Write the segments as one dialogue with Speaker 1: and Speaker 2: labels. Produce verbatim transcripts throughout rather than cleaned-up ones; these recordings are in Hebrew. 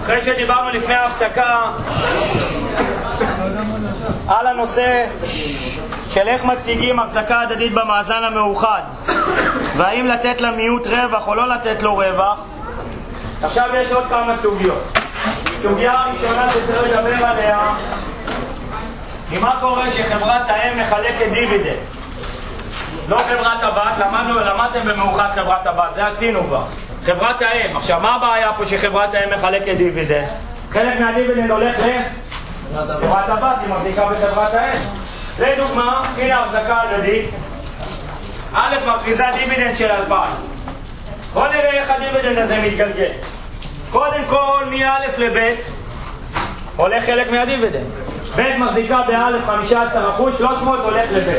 Speaker 1: אחרי שדיברנו לפני ההפסקה על הנושא של איך מציגים החזקה הדדית במאזן המאוחד והאם לתת למיעוט רווח או לא לתת לו רווח, עכשיו יש עוד כמה סוגיות. סוגיה הראשונה שצריך לדבר עליה היא מה קורה שחברת האם מחלקת דיבידנד, לא חברת הבת. למדנו, למדתם במאוחד חברת הבת, זה עשינו כבר. חברת האם, עכשיו מה הבעיה פה שחברת האם מחלקת דיבידנד? חלק מהדיבידנד הולך לחברת הבת, היא מחזיקה בחברת האם. לדוגמה, הנה החזקה הדדית, א' מכריזה דיבידנד של אלפיים. בואו נראה איך הדיבידנד הזה מתגלגל. קודם כל, מא' לב' הולך חלק מהדיבידנד. ב' מחזיקה בא' חמישה עשר אחוז, שלוש מאות הולך לב'.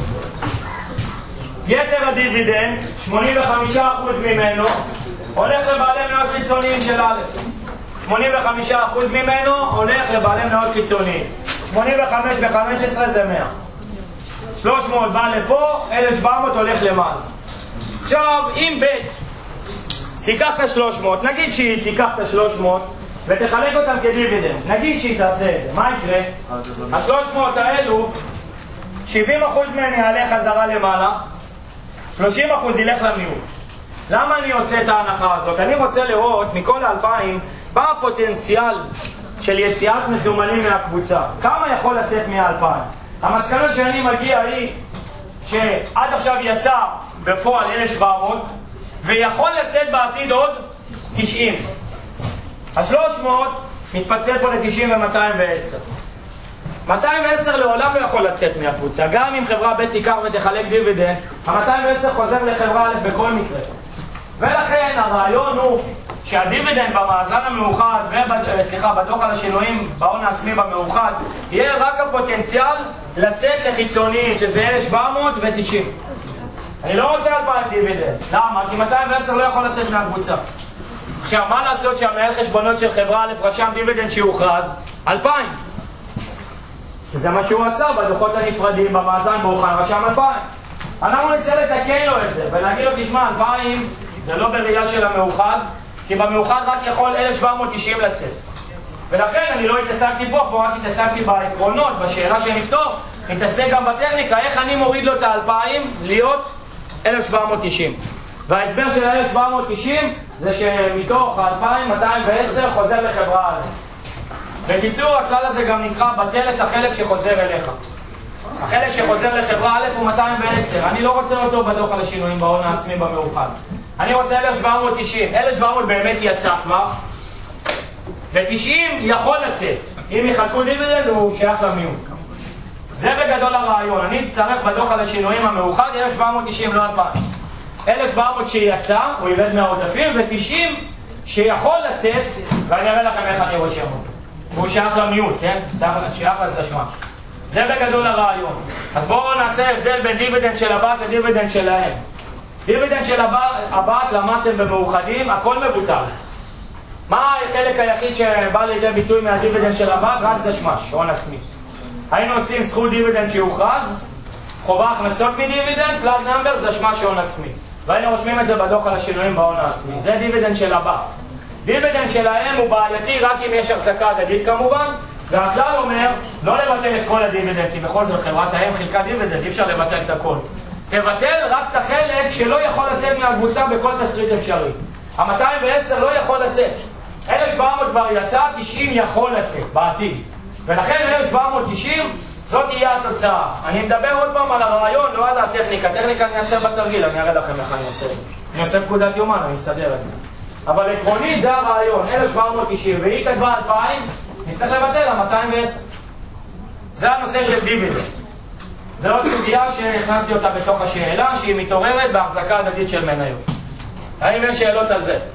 Speaker 1: יתר הדיבידנד, שמונים וחמישה אחוז ממנו, הולך לבעלי מניות חיצוניים של א'. שמונים וחמישה אחוז ממנו הולך לבעלי מניות חיצוניים. שמונים וחמש ב-חמש עשרה זה מאה. שלוש מאות בא לפה, אלף שבע מאות הולך למעלה. עכשיו, אם ב' תיקח את ה-שלוש מאות, נגיד שהיא תיקח את ה-שלוש מאות ותחלק אותם כדיבידנד, נגיד שהיא תעשה את זה, מה יקרה? ה-שלוש מאות האלו, שבעים אחוז מהן יעלה חזרה למעלה, שלושים אחוז ילך למיעוט. למה אני עושה את ההנחה הזאת? אני רוצה לראות מכל האלפיים מה הפוטנציאל של יציאת מזומנים מהקבוצה. כמה יכול לצאת מהאלפיים? המסקנה שאני מגיע היא שעד עכשיו יצא בפועל אלף שבע מאות ויכול לצאת בעתיד עוד תשעים. ה-שלוש מאות מתפצל פה ל-תשעים ו-מאתיים ועשר. מאתיים ועשר לעולם לא יכול לצאת מהקבוצה. גם אם חברה ב' תיקח ותחלק דיבידנד, ה-מאתיים ועשר חוזר לחברה א' בכל מקרה. ולכן הרעיון הוא שהדיבידנד במאזן המאוחד, סליחה, בדוח על השינויים בהון העצמי במאוחד, יהיה רק הפוטנציאל לצאת לחיצוניים, שזה אלף שבע מאות ותשעים. אני לא רוצה אלפיים דיבידנד. למה? כי מאתיים ועשר לא יכול לצאת מהקבוצה. עכשיו, מה לעשות שהמנהל חשבונות של חברה א' רשם דיבידנד שהוכרז? אלפיים. וזה מה שהוא עשה בדוחות הנפרדים במאזן מאוחד, רשם אלפיים. אנחנו נצא לתקן לו את זה ולהגיד לו, תשמע, אלפיים זה לא בראייה של המאוחד, כי במאוחד רק יכול אלף שבע מאות תשעים לצאת. ולכן אני לא התעסקתי פה, פה רק התעסקתי בעקרונות, בשאלה שנפתור, התעסק גם בטכניקה, איך אני מוריד לו את האלפיים להיות אלף שבע מאות תשעים. וההסבר של אלף שבע מאות תשעים זה שמתוך ה-אלפיים מאתיים ועשר חוזר לחברה א'. בקיצור, הכלל הזה גם נקרא בטל את החלק שחוזר אליך. החלק שחוזר לחברה א' הוא מאתיים ועשר. אני לא רוצה אותו בדוח על השינויים בהון העצמי במאוחד. אני רוצה אלף שבע מאות תשעים. אלף שבע מאות באמת יצא כבר, ו-תשעים יכול לצאת. אם יחלקו דיבידנד הוא שייך למיעוט. זה בגדול הרעיון. אני אצטרך בדוח על השינויים המאוחד אלף שבע מאות תשעים, לא אלפיים. אלף שבע מאות שיצא, הוא ירד מהעודפים, ו-תשעים שיכול לצאת, ואני אראה לכם איך אני רושם אותו. הוא שייך למיעוט, כן? שייך לסשמש. זה בגדול הרעיון. אז בואו נעשה הבדל בין דיבידנד של הבת לדיבידנד של האם. דיבידנד של הבת למדתם במאוחדים, הכל מבוטל. מה החלק היחיד שבא לידי ביטוי מהדיבידנד של הבת? רק סשמש, הון עצמי. היינו עושים זכות דיבידנד שהוכרז, חובה הכנסות מדיבידנד, פלאג נאמבר, סשמש הון עצמי. והיינו רושמים את זה בדוח על השינויים בהון העצמי. זה דיבידנד של הבת. דיבידנד של האם הוא בעייתי רק אם יש החזקה הדדית כמובן, והכלל אומר לא לבטל את כל הדיבידנד, כי בכל זאת חברת האם חילקה דיבידנד, אי אפשר לבטל את הכל. תבטל רק את החלק שלא יכול לצאת מהקבוצה בכל תסריט אפשרי. ה-מאתיים ועשר לא יכול לצאת. אלף שבע מאות כבר יצא, תשעים יכול לצאת בעתיד. ולכן אלף שבע מאות תשעים זאת תהיה התוצאה. אני מדבר עוד פעם על הרעיון, לא על הטכניקה. טכניקה אני אעשה בתרגיל, אני אראה לכם איך אני עושה את זה. אני עושה פקודת יומן, אני אסדר את זה. אבל עקרונית זה הרעיון, אלף שבע מאות תשעים, והיא כתבה אלפיים, נצטרך לבטל ה-מאתיים ועשר. זה הנושא של דיבידנד. זה עוד סוגיה שהכנסתי אותה בתוך השאלה, שהיא מתעוררת בהחזקה הדדית של מניות. האם יש שאלות על זה?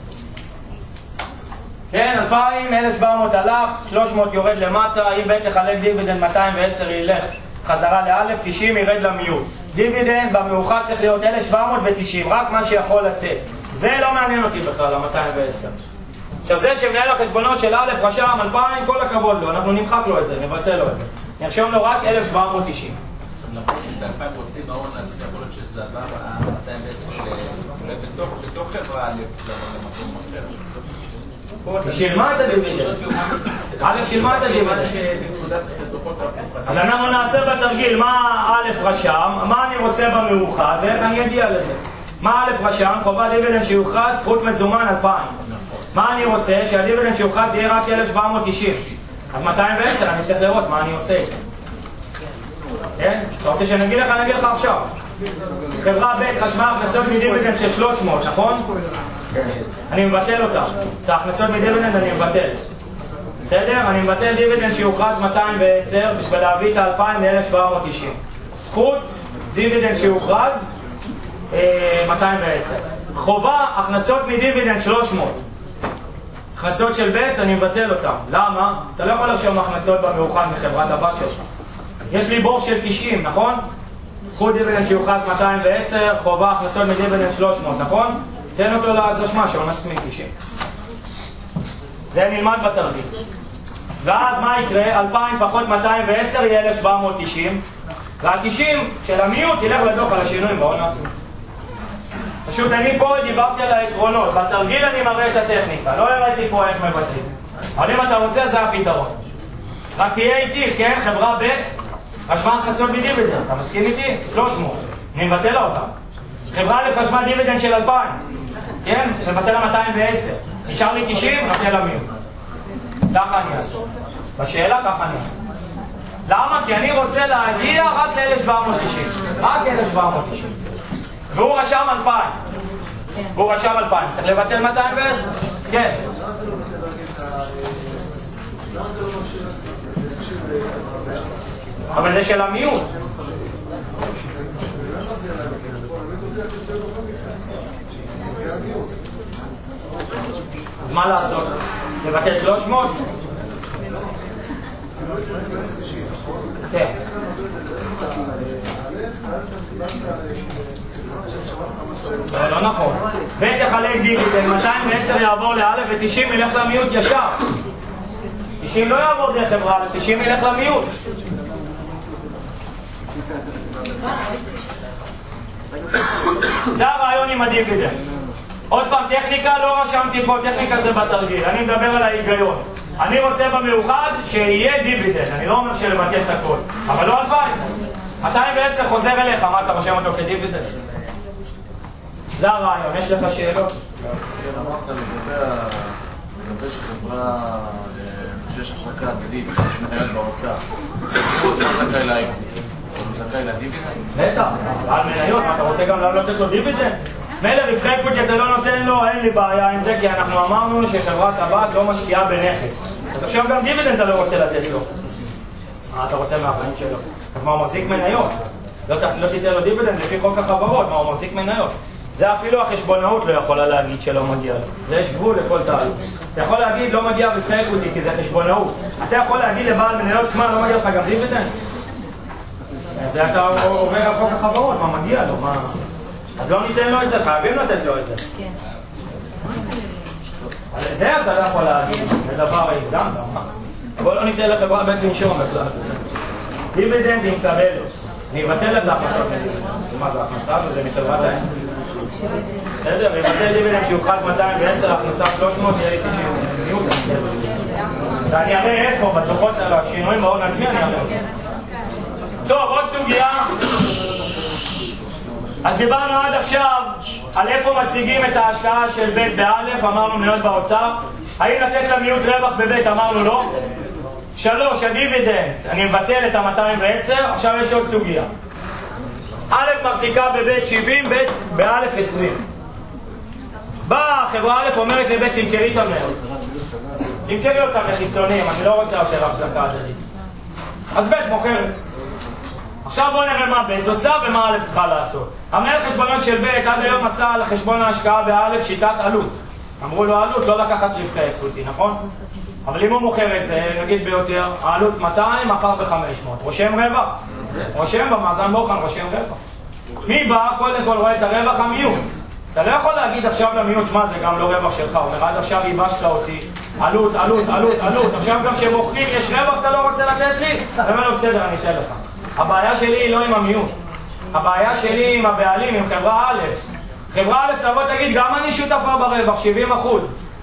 Speaker 1: כן, אלפיים, אלף שבע מאות הלך, שלוש מאות יורד למטה, אם בית לחלק דיבידנד מאתיים ועשר ילך חזרה לאלף, תשעים ירד למיעוט. דיבידנד במאוחד צריך להיות אלף שבע מאות ותשעים, רק מה שיכול לצאת. זה לא מעניין אותי בכלל, ה-מאתיים ועשר. עכשיו זה שמנהל החשבונות של א' רשם אלפיים, כל הכבוד לו, אנחנו נמחק לו את זה, נבטל לו את זה. נרשום לו רק אלף שבע מאות תשעים.
Speaker 2: למרות שב-אלפיים רוצים בהון העצמי, יכול להיות שזה עבר ה-מאתיים ועשר בתוך חברה א', זה עבר למקום אחר.
Speaker 1: היא שילמה את הדיבידנד. א' שילמה את הדיבידנד. אז אנחנו נעשה בתרגיל מה א' רשם, מה אני רוצה במאוחד ואיך אני אגיע לזה. מה א' רשם? חובה דיבידנד שיוכרז, זכות מזומן אלפיים. מה אני רוצה? שהדיבידנד שיוכרז יהיה רק אלף שבע מאות תשעים. אז מאתיים ועשר אני צריך לראות מה אני עושה. כן? אתה רוצה שאני אגיד לך? אני אגיד לך עכשיו. חברה ב' רשמה הכנסות מדיבידנד של שלוש מאות, נכון? אני מבטל אותה. את ההכנסות מדיבידנד אני מבטל. בסדר? אני מבטל דיבידנד שיוכרז מאתיים ועשר בשביל להביא את ה-אלפיים ל-אלף שבע מאות תשעים. זכות דיבידנד שיוכרז מאתיים ועשר. חובה הכנסות מדיבידנד שלוש מאות. הכנסות של ב' אני מבטל אותם. למה? אתה לא יכול לרשום הכנסות במאוחד מחברת הבת שלך. יש לי בור של תשעים, נכון? זכות דיבידנד שיוכרז מאתיים ועשר, חובה הכנסות מדיבידנד שלוש מאות, נכון? תן אותו להזרשמה שהון עצמי תשעים. זה נלמד בתרגיל. ואז מה יקרה? אלפיים פחות מאתיים ועשר יהיה אלף שבע מאות תשעים, וה-תשעים של המיעוט ילך לדוח על השינויים בהון עצמי. פשוט אני פה דיברתי על העקרונות, בתרגיל אני מראה את הטכניקה, לא הראיתי פה איך מבטלים. אבל אם אתה רוצה זה הפתרון. רק תהיה איתי, כן? חברה ב' רשמה הכנסות מדיבידנד, אתה מסכים איתי? שלוש מאות, אני מבטל לה אותה. חברה א' רשמה דיבידנד של אלפיים, כן? מבטל לה מאתיים ועשר. נשאר לי תשעים, מבטל לה מיעוט. ככה אני אעשה. בשאלה ככה אני אעשה. למה? כי אני רוצה להגיע רק ל-אלף שבע מאות תשעים. רק אלף שבע מאות תשעים. והוא רשם אלפיים. והוא רשם אלפיים. צריך לבטל מאתיים ועשר? כן. אבל זה של המיעוט. אז מה לעשות? לבטל שלוש מאות? כן. לא, לא נכון. ב' יחלק דיבידנד, מאתיים ועשר יעבור לא' ו-תשעים ילך למיעוט ישר. תשעים לא יעבור דרך חברה, ו-תשעים ילך למיעוט. זה הרעיון עם הדיבידנד. עוד פעם, טכניקה לא רשמתי פה, טכניקה זה בתרגיל, אני מדבר על ההיגיון. אני רוצה במאוחד שיהיה דיבידנד, אני לא אומר שלבטל את הכל, אבל לא אלפיים. מאתיים ועשר חוזר אליך, מה אתה רושם אותו כדיבידנד? זה הרעיון, יש לך שאלות?
Speaker 2: אמרת לגבי שחברה שיש החזקה עתידית, שיש מנהלת באוצר, מה זכאי לה? זכאי לדיבידנד?
Speaker 1: בטח, על מניות, אתה רוצה גם לתת לו דיבידנד? מילא רווחי אקוויטי אתה לא נותן לו, אין לי בעיה עם זה, כי אנחנו אמרנו שחברת הבת לא משקיעה בנכס. אז עכשיו גם דיבידנד אתה לא רוצה לתת לו. מה אתה רוצה מהחיים שלו? אז מה הוא מחזיק מניות? לא תיתן לו דיבידנד לפי חוק החברות, מה הוא מחזיק מניות? זה אפילו החשבונאות לא יכולה להגיד שלא מגיע לו. זה יש גבול לכל תהליך. אתה יכול להגיד לא מגיע רווחי אקוויטי כי זה חשבונאות. אתה יכול להגיד לבעל מניות, שמע, לא מגיע לך גם דיבידנד? זה אתה עובר על חוק החברות, מה מגיע לו? מה... אז לא ניתן לו את זה, חייבים לתת לו את זה. כן. על זה אתה לא יכול להגיד, זה דבר הגזמת. בוא לא ניתן לחברה בית לנשום בכלל. דיבידנד עם קבלות. אני אבטל את ההכנסות מדיבידנד. מה זה הכנסה? זה מחברת האם. בסדר? ויבטל דיבידנד שיוכרז מאתיים ועשר, הכנסה שלוש מאות, יהיה לי תשעים. ואני אראה איפה, בדוחות על השינויים בהון עצמי, אני אראה. טוב, עוד סוגיה. אז דיברנו עד עכשיו על איפה מציגים את ההשקעה של ב' באלף, אמרנו מניות באוצר. האם לתת למיעוט רווח בב', אמרנו לא. שלוש, הדיבידנד, אני מבטל את ה-מאתיים ועשר, עכשיו יש עוד סוגיה. א' מחזיקה בב' שבעים, ב' באלף עשרים. באה חברה א' אומרת לב' תמכרי את המניות. תמכרי אותם לחיצונים, אני לא רוצה יותר החזקה הדדית. אז ב' מוכרת. עכשיו בואו נראה מה ב' עושה ומה א' צריכה לעשות. המנהל חשבונות של ב' עד היום עשה על חשבון ההשקעה באלף שיטת עלות. אמרו לו עלות, לא לקחת רווחי אקוויטי, נכון? אבל אם הוא מוכר את זה, נגיד ביותר, העלות מאתיים, מחר ב-חמש מאות. רושם רווח? רושם במאזן בוחן, רושם רווח. מי בא? קודם כל רואה את הרווח המיעוט. אתה לא יכול להגיד עכשיו למיעוט, מה זה גם לא רווח שלך, הוא אומר עד עכשיו ייבשת אותי, עלות, עלות, עלות, עלות, עכשיו גם כשמוכרים יש רווח אתה לא רוצה לתת לי? אני אומר לו בסדר, אני אתן לך. הבעיה שלי היא לא עם המיעוט, הבעיה שלי עם הבעלים, עם חברה א'. חברה א' תבוא תגיד גם אני שותפה ברווח, שבעים אחוז.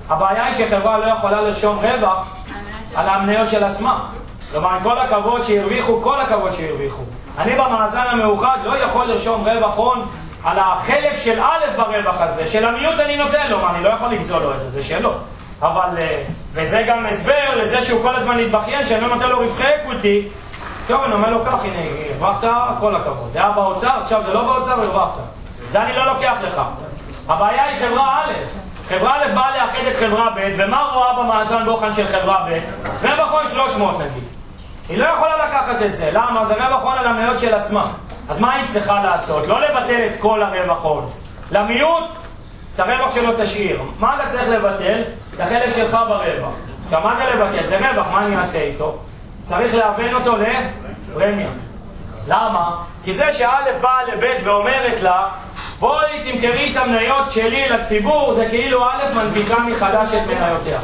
Speaker 1: הבעיה היא שחברה לא יכולה לרשום רווח על המניות של עצמה. כלומר, עם כל הכבוד שהרוויחו, כל הכבוד שהרוויחו. אני במאזן המאוחד לא יכול לרשום רווח הון על החלק של א' ברווח הזה. של המיעוט אני נותן לו, מה, אני לא יכול לגזול לו את זה, זה שלו. אבל, וזה גם הסבר לזה שהוא כל הזמן מתבכיין, שאני לא נותן לו רווחי אקוויטי. טוב, אני אומר לו כך, הנה, הרווחת, כל הכבוד. זה היה באוצר, עכשיו זה לא באוצר, הרווחת. זה אני לא לוקח לך. הבעיה היא חברה א'. חברה א' באה לאחד את חברה ב', ומה רואה במאזן בוחן של חברה ב'? רווח הון שלוש מאות נגיד. היא לא יכולה לקחת את זה. למה? זה רווח הון על המניות של עצמה. אז מה היא צריכה לעשות? לא לבטל את כל הרווח הון. למיעוט, את הרווח שלו תשאיר. מה אתה צריך לבטל? את החלק שלך ברווח. עכשיו, מה זה לבטל? זה רווח, מה אני אעשה איתו? צריך להבין אותו לפרמיה. למה? כי זה שא' באה לב' ואומרת לה, בואי תמכרי את המניות שלי לציבור, זה כאילו א' מנפיקה מחדש את מניותיה.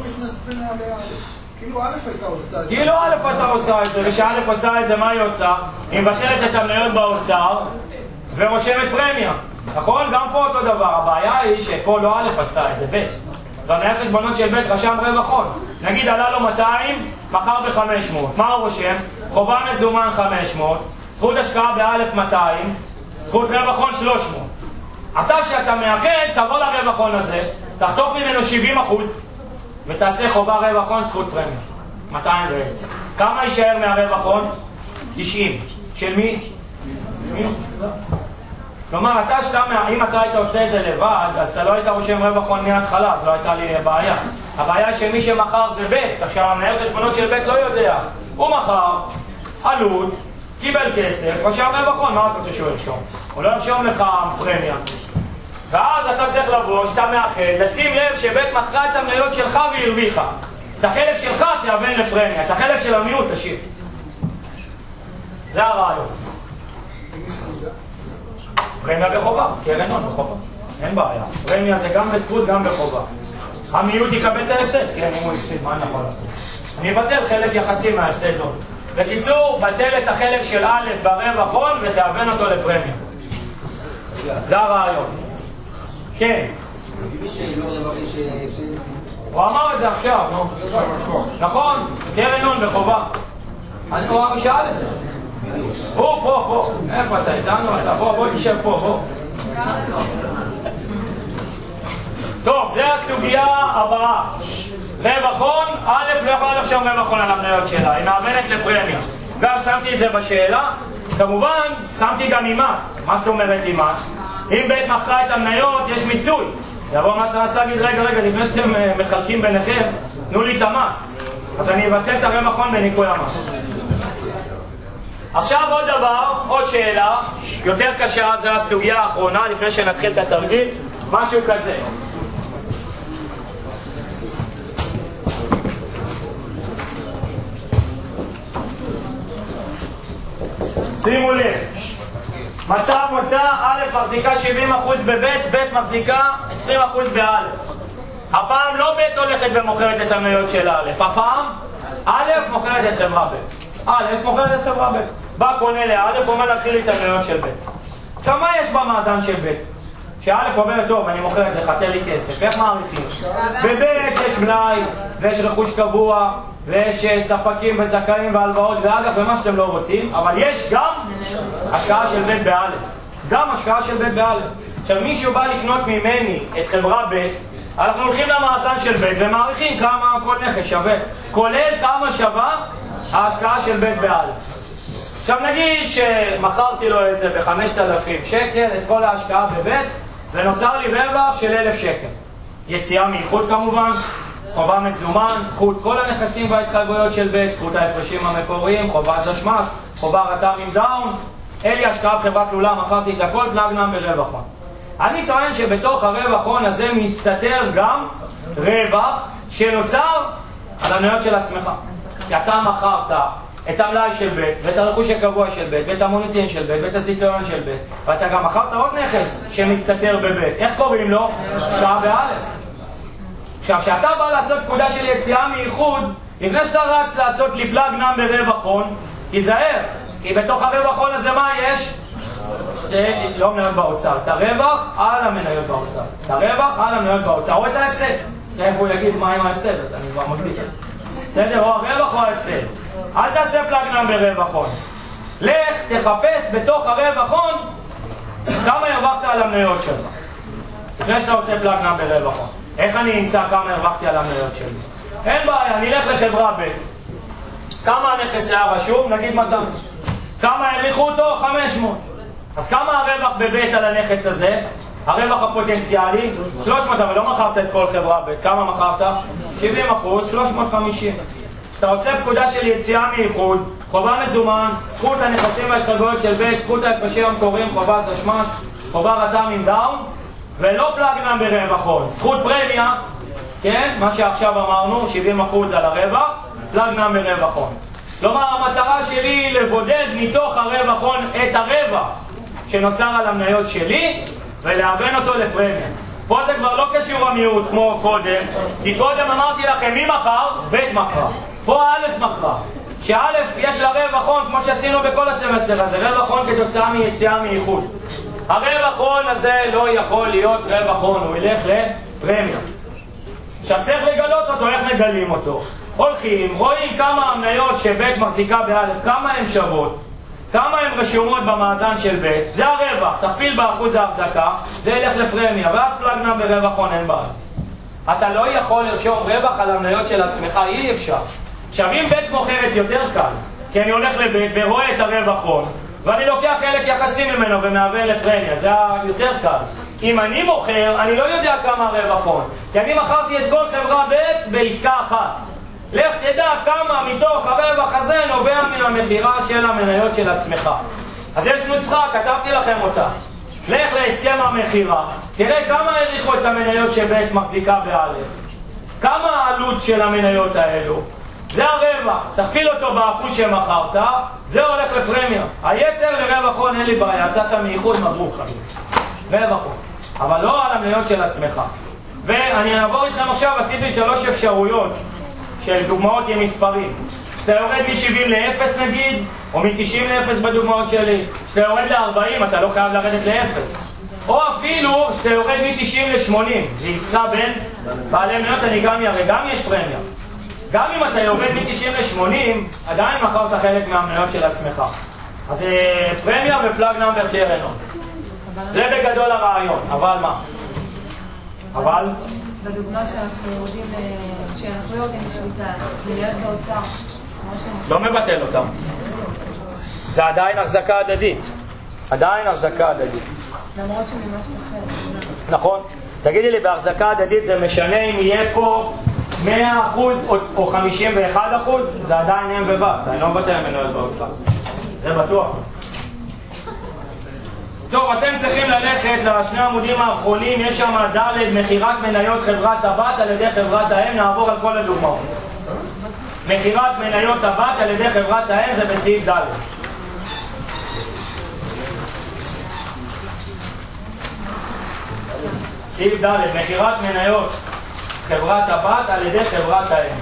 Speaker 3: כאילו א' הייתה עושה את זה.
Speaker 1: כאילו א' הייתה עושה את זה, ושא' עושה את זה, מה היא עושה? היא מבטלת את המניות באוצר ורושמת פרמיה. נכון? גם פה אותו דבר. הבעיה היא שפה לא א' עשתה את זה, ב'. והמנהל חשבונות של ב' רשם רווח הון. נגיד עלה לו מאתיים, מכר ב-חמש מאות. מה הוא רושם? חובה מזומן חמש מאות, זכות השקעה באלף מאתיים, זכות רווח הון שלוש מאות. אתה שאתה מאחד, תבוא לרווח הון הזה, תחתוך ממנו שבעים אחוז, ותעשה חובה רווח הון זכות פרמיה. מאתיים ועשר. כמה יישאר מהרווח הון? תשעים. של מי? מי? כלומר, אתה שאתה, אם אתה היית עושה את זה לבד, אז אתה לא היית רושם רווח הון מההתחלה, אז לא הייתה לי בעיה. הבעיה היא שמי שמחר זה ב', עכשיו המנהל חשבונות של ב' לא יודע. הוא מחר, עלות, קיבל כסף, רשם רווח הון, מה אתה רוצה שהוא ירשום? הוא לא ירשום לך פרמיה. ואז אתה צריך לבוא, שאתה מאחד, לשים לב שב' מכרה את המניות שלך והרוויחה. את החלק שלך תאבן לפרמיה, את החלק של המיעוט תשאיר. זה הרעיון. פרמיה בחובה, קרן הון בחובה, אין בעיה. פרמיה זה גם בזכות, גם בחובה. המיעוט יקבל את ההפסד, כן, אם הוא הפסיד, מה אני יכול לעשות? אני אבטל חלק יחסי מההפסד הון. בקיצור, בטל את החלק של א' ברווח הון ותאבן אותו לפרמיה. זה הרעיון. כן. הוא אמר את זה עכשיו, נו. נכון, קרן הון בחובה. הוא שאל את זה. פה, פה, פה. איפה אתה? איתנו אתה? בוא, בוא תשב פה, בוא. טוב, זה הסוגיה הבאה. רווח הון, א' לא יכולה לרשום רווח הון על המניות שלה, היא מאבנת לפרמיה. גם שמתי את זה בשאלה, כמובן שמתי גם עם מס. מה זאת אומרת עם מס? אם ב' מכרה את המניות, יש מיסוי. יבוא מס הנעשה, להגיד, רגע, רגע, לפני שאתם מחלקים ביניכם, תנו לי את המס. אז אני אבטל את הרווח הון בניכוי המס. עכשיו עוד דבר, עוד שאלה, יותר קשה, זה הסוגיה האחרונה, לפני שנתחיל את התרגיל, משהו כזה. שימו לב, מצב מוצא, א' מחזיקה שבעים אחוז בב', ב' מחזיקה עשרים אחוז בא'. הפעם לא ב' הולכת ומוכרת את המניות של א', הפעם א' מוכרת את חברה ב'. א' מוכרת את חברה ב'. בא קונה לא' אומר להתחיל לי את המניות של ב'. עכשיו מה יש במאזן של ב'? שא' אומר, טוב, אני מוכרת לך, תן לי כסף. איך מעריכים? בב' יש מלאי, ויש רכוש קבוע, ויש ספקים וזכאים והלוואות, ואגב, ומה שאתם לא רוצים, אבל יש גם השקעה של ב' בא'. גם השקעה של ב' בא'. עכשיו, מישהו בא לקנות ממני את חברה ב', אנחנו הולכים למאזן של ב' ומעריכים כמה כל נכס שווה, כולל כמה שווה ההשקעה של ב' בא'. עכשיו נגיד שמכרתי לו את זה ב-חמשת אלפים שקל, את כל ההשקעה בב', ונוצר לי רווח של אלף שקל. יציאה מאיחוד כמובן, חובה מזומן, זכות כל הנכסים וההתחייבויות של ב', זכות ההפרשים המקוריים, חובה זשמש, חובה רתם עם דאון, אלי השקעה בחברה כלולה, מכרתי את הכל, בנגנם ברווח הון. אני טוען שבתוך הרווח הון הזה מסתתר גם רווח שנוצר על המניות של עצמך. כי אתה מכרת את המלאי של ב' ואת הרכוש הקבוע של ב' ואת המוניטין של ב' ואת הזיכיון של ב', ואתה גם מכרת עוד נכס שמסתתר בב'. איך קוראים לו? השקעה בא'. עכשיו, כשאתה בא לעשות פקודה של יציאה מאיחוד, לפני שאתה רץ לעשות לפלג נם ברווח הון, תיזהר, כי בתוך הרווח הון הזה מה יש? לא מניות באוצר, את הרווח על המניות באוצר. את הרווח על המניות באוצר, או את ההפסד. איפה הוא יגיד מה עם ההפסד? אני כבר מגדיל. בסדר, או הרווח או ההפסד. אל תעשה פלאג נאמבר רווח הון. לך תחפש בתוך הרווח הון כמה הרווחת על המניות שלך. לפני שאתה עושה פלאג נאמבר רווח הון. איך אני אמצא כמה הרווחתי על המניות שלי? אין בעיה, נלך לחברה ב'. כמה הנכס היה רשום? נגיד מאתיים. כמה הריחו אותו? חמש מאות. אז כמה הרווח בבית על הנכס הזה? הרווח הפוטנציאלי? שלוש מאות, אבל לא מכרת את כל חברה בית. כמה מכרת? שבעים אחוז, שלוש מאות וחמישים. כשאתה עושה פקודה של יציאה מאיחוד, חובה מזומן, זכות הנכסים וההתחייבויות של בית, זכות ההפרשים המקוריים, חובה סשמש, חובה רתם עם דאון, ולא פלאג נאמבר רווח הון. זכות פרמיה, כן? מה שעכשיו אמרנו, שבעים אחוז על הרווח, פלאג נאמבר רווח הון. כלומר, המטרה שלי היא לבודד מתוך הרווח הון את הרווח שנוצר על המניות שלי, ולהבן אותו לפרמיה. פה זה כבר לא קשור המיעוט כמו קודם, כי קודם אמרתי לכם מי מחר? בית מחר. פה א' מחר. שא' יש לה רווח הון, כמו שעשינו בכל הסמסטר הזה, רווח הון כתוצאה מיציאה מאיחוד. הרווח הון הזה לא יכול להיות רווח הון, הוא ילך לפרמיה. עכשיו צריך לגלות אותו, איך מגלים אותו? הולכים, רואים כמה המניות שבית מחזיקה באלף, כמה הן שוות, כמה הן רשומות במאזן של בית, זה הרווח, תכפיל באחוז ההחזקה, זה ילך לפרמיה, ואז פלאג נאמבר רווח הון אין בעיה. אתה לא יכול לרשום רווח על המניות של עצמך, אי אפשר. עכשיו אם בית מוכרת יותר קל, כי אני הולך לבית ורואה את הרווח הון, ואני לוקח חלק יחסי ממנו ומעבר לפרמיה, זה יותר קל. אם אני מוכר, אני לא יודע כמה הרווח הון, כי אני מכרתי את כל חברה בית בעסקה אחת. לך תדע כמה מתוך הרווח הזה נובע מן המחירה של המניות של עצמך. אז יש נוסחה, כתבתי לכם אותה. לך להסכם המחירה, תראה כמה העריכו את המניות שבית מחזיקה באלף. כמה העלות של המניות האלו? זה הרווח, תכפיל אותו באחוז שמכרת, זה הולך לפרמיה. היתר לרווח הון אין לי בעיה, יצאת מאיחוד מברוק חביב. רווח הון, אבל לא על המניות של עצמך. ואני אעבור איתכם עכשיו, עשיתי שלוש אפשרויות של דוגמאות עם מספרים. שאתה יורד מ-שבעים ל-אפס נגיד, או מ-תשעים ל-אפס בדוגמאות שלי. שאתה יורד ל-ארבעים, אתה לא חייב לרדת ל-אפס. או אפילו שאתה יורד מ-תשעים ל-שמונים. זה עסקה בין בעלי מניות, אני גם יראה, גם יש פרמיה. גם אם אתה יורד מ-תשעים ל-שמונים, עדיין מכרת חלק מהמניות של עצמך. אז פרמיה ופלאג נאמבר קרן הון. זה בגדול הרעיון, אבל מה? אבל?
Speaker 3: בדוגמה שאנחנו יודעים שאנחנו לא יודעים בשביתה, מניות באוצר.
Speaker 1: לא מבטל אותם. זה עדיין החזקה הדדית. עדיין החזקה הדדית.
Speaker 3: למרות שממש אחרת.
Speaker 1: נכון. תגידי לי, בהחזקה הדדית זה משנה אם יהיה פה מאה אחוז או חמישים ואחד אחוז? זה עדיין הם ובאת. אני לא מבטל מניות באוצר. זה בטוח. טוב, אתם צריכים ללכת לשני עמודים האחרונים, יש שם ד' מחירת מניות חברת הבת על ידי חברת האם, נעבור על כל הדוגמאות. מחירת מניות הבת על ידי חברת האם זה בסעיף ד'. סעיף ד', מחירת מניות חברת הבת על ידי חברת האם.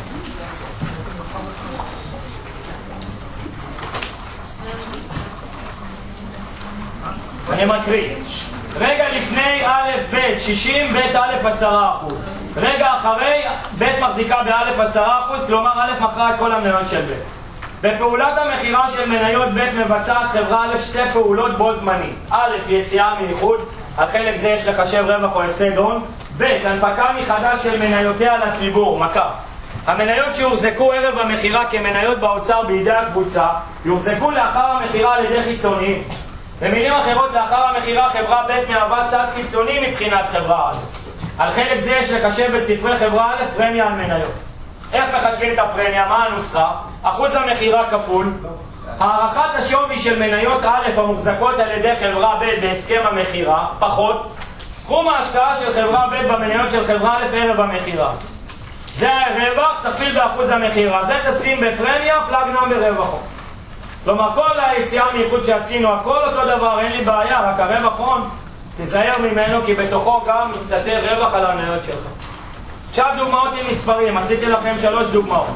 Speaker 1: אני מקריא. רגע לפני א' ב' שישים, ב' א' עשרה אחוז. רגע אחרי ב' מחזיקה בא' עשרה אחוז, כלומר א' מכרה את כל המניות של ב'. בפעולת המחירה של מניות ב' מבצעת חברה א' שתי פעולות בו זמנית. א' יציאה מאיחוד, על חלק זה יש לחשב רווח או הפסד הון. ב' הנפקה מחדש של מניותיה לציבור, מקף. המניות שהוחזקו ערב המחירה כמניות באוצר בידי הקבוצה, יוחזקו לאחר המחירה על ידי חיצוניים. במילים אחרות, לאחר המחירה חברה ב' מהווה צד חיצוני מבחינת חברה א'. על חלק זה יש לחשב בספרי חברה א' פרמיה על מניות. איך מחשבים את הפרמיה? מה הנוסחה? אחוז המחירה כפול הערכת השווי של מניות א' המוחזקות על ידי חברה ב' בהסכם המחירה, פחות סכום ההשקעה של חברה ב' במניות של חברה א' ערב המחירה. זה הרווח, תכפיל באחוז המחירה. זה תשים בפרמיה, פלאג נאמבר רווח הון. כלומר, כל היציאה מאיחוד שעשינו, הכל אותו דבר, אין לי בעיה, רק הרווח הון, תזהר ממנו, כי בתוכו גם מסתתר רווח על המניות שלך. עכשיו דוגמאות עם מספרים, עשיתי לכם שלוש דוגמאות.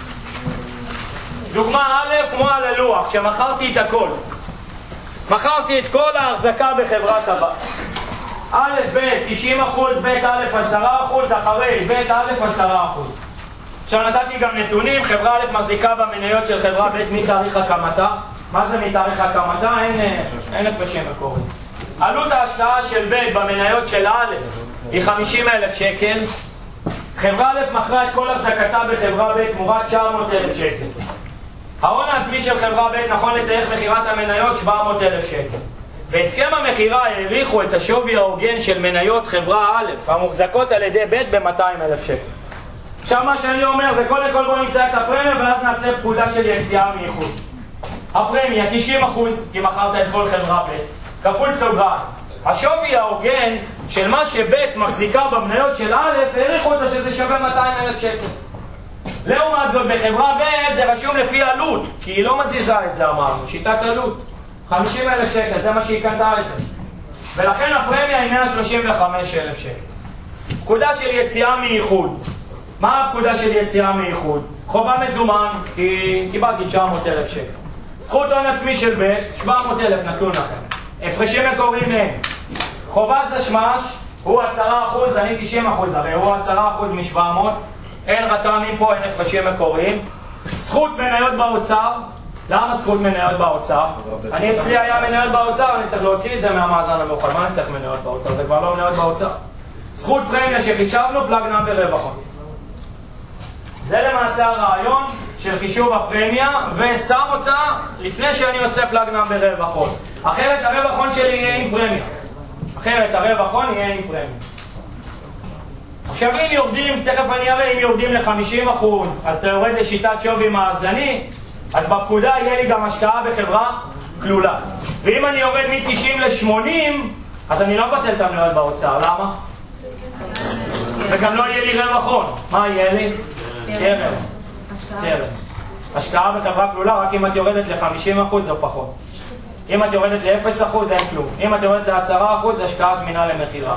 Speaker 1: דוגמה א', כמו על הלוח, שמכרתי את הכל. מכרתי את כל ההחזקה בחברת הבת. א', ב', תשעים אחוז, ב', א', עשרה אחוז, אחרי ב', א', עשרה אחוז. עכשיו נתתי גם נתונים, חברה א' מחזיקה במניות של חברה ב' מתאריך הקמתה. מה זה מתאריך הקמתה? אין, אין הפרשים מקוריים. עלות ההשקעה של ב' במניות של א' היא חמישים אלף שקל. חברה א' מכרה את כל החזקתה בחברה ב' תמורת תשע מאות אלף שקל. ההון העצמי של חברה ב' נכון לתאריך מכירת המניות שבע מאות אלף שקל. בהסכם המכירה העריכו את השווי ההוגן של מניות חברה א' המוחזקות על ידי ב' ב-מאתיים אלף שקל. עכשיו מה שאני אומר זה קודם כל בוא נמצא את הפרמיה ואז נעשה פקודה של יציאה מאיחוד. הפרמיה תשעים אחוז כי מכרת את כל חברה ב' כפול סוגריים. השווי ההוגן של מה שב' מחזיקה במניות של א' העריכו אותה שזה שווה מאתיים אלף שקל. לעומת זאת בחברה ב' זה רשום לפי עלות כי היא לא מזיזה את זה, אמרנו שיטת עלות חמישים אלף שקל, זה מה שהיא קנתה את זה, ולכן הפרמיה היא מאה שלושים וחמישה אלף שקל. פקודה של יציאה מאיחוד. מה הפקודה של יציאה מאיחוד? חובה מזומן כי קיבלתי תשע מאות אלף שקל. זכות הון עצמי של ב' שבע מאות אלף נתון לכם. הפרשים מקוריים הם חובה זשמש הוא עשרה אחוז, אני תשעים אחוז, הרי הוא עשרה אחוז משבע מאות, אין רתמים פה, אין הפרשים מקוריים. זכות מניות באוצר. למה זכות מניות באוצר? אני אצלי היה מניות באוצר, אני צריך להוציא את זה מהמאזן המאוחד. מה אני צריך מניות באוצר? זה כבר לא מניות באוצר. זכות פרמיה שחישבנו, פלאג נאמבר רווח הון. זה למעשה הרעיון של חישוב הפרמיה, ושם אותה לפני שאני עושה פלאג נאמבר רווח הון. אחרת הרווח הון שלי יהיה עם פרמיה. אחרת הרווח הון יהיה עם פרמיה. עכשיו אם יורדים, תכף אני אראה, אם יורדים ל-חמישים אחוז, אז אתה יורד לשיטת שווי מאזני, אז בפקודה יהיה לי גם השקעה בחברה כלולה. ואם אני יורד מ-תשעים ל-שמונים, אז אני לא מבטל את המניות באוצר. למה? וגם לא יהיה לי רווח הון. מה יהיה לי? קרן. קרן. השקעה בחברה כלולה, רק אם את יורדת ל-חמישים אחוז או פחות. אם את יורדת ל-אפס אחוז אין כלום. אם את יורדת ל-עשרה אחוז, השקעה זמינה למכירה.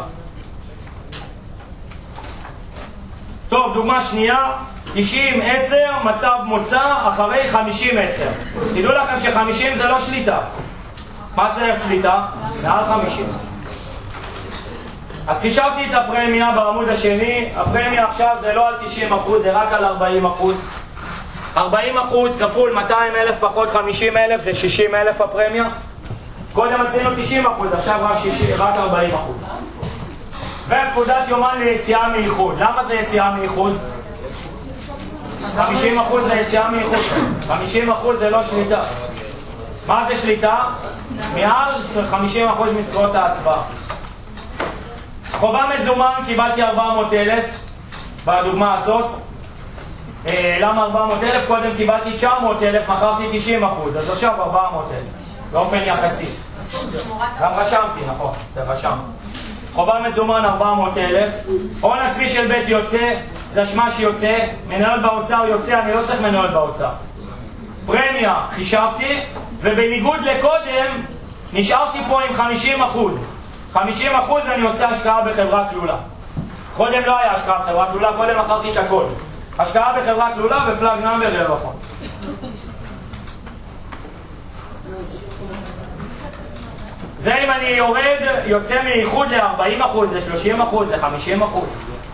Speaker 1: טוב, דוגמה שנייה, תשעים עשר, מצב מוצא, אחרי חמישים עשר. תדעו לכם ש-חמישים זה לא שליטה. מה זה שליטה? מעל חמישים. אז חישבתי את הפרמיה בעמוד השני, הפרמיה עכשיו זה לא על תשעים אחוז, זה רק על ארבעים אחוז. ארבעים אחוז כפול מאתיים אלף פחות חמישים אלף זה שישים אלף הפרמיה. קודם עשינו תשעים אחוז, עכשיו רק, שישים, רק ארבעים אחוז. ופקודת יומן ליציאה מאיחוד. למה זה יציאה מאיחוד? חמישים אחוז זה יציאה מאיחוד. חמישים אחוז זה לא שליטה. מה זה שליטה? מעל חמישים אחוז משרות ההצבעה. חובה מזומן קיבלתי ארבע מאות אלף בדוגמה הזאת. אה, למה ארבע מאות אלף? קודם קיבלתי תשע מאות אלף, מכרתי תשעים אחוז, אז עכשיו ארבע מאות אלף באופן יחסי. גם רשמתי, נכון, זה רשם. חובה מזומן ארבע מאות אלף, הון עצמי של בית יוצא, זשמש יוצא, מניות באוצר יוצא, אני לא צריך מניות באוצר. פרמיה חישבתי, ובניגוד לקודם נשארתי פה עם חמישים אחוז. חמישים אחוז אני עושה השקעה בחברה כלולה. קודם לא היה השקעה בחברה כלולה, קודם מכרתי את הכל. השקעה בחברה כלולה ופלאג נאמבר רווח הון. זה אם אני יורד, יוצא מאיחוד ל-ארבעים אחוז, ל-שלושים אחוז, ל-חמישים אחוז.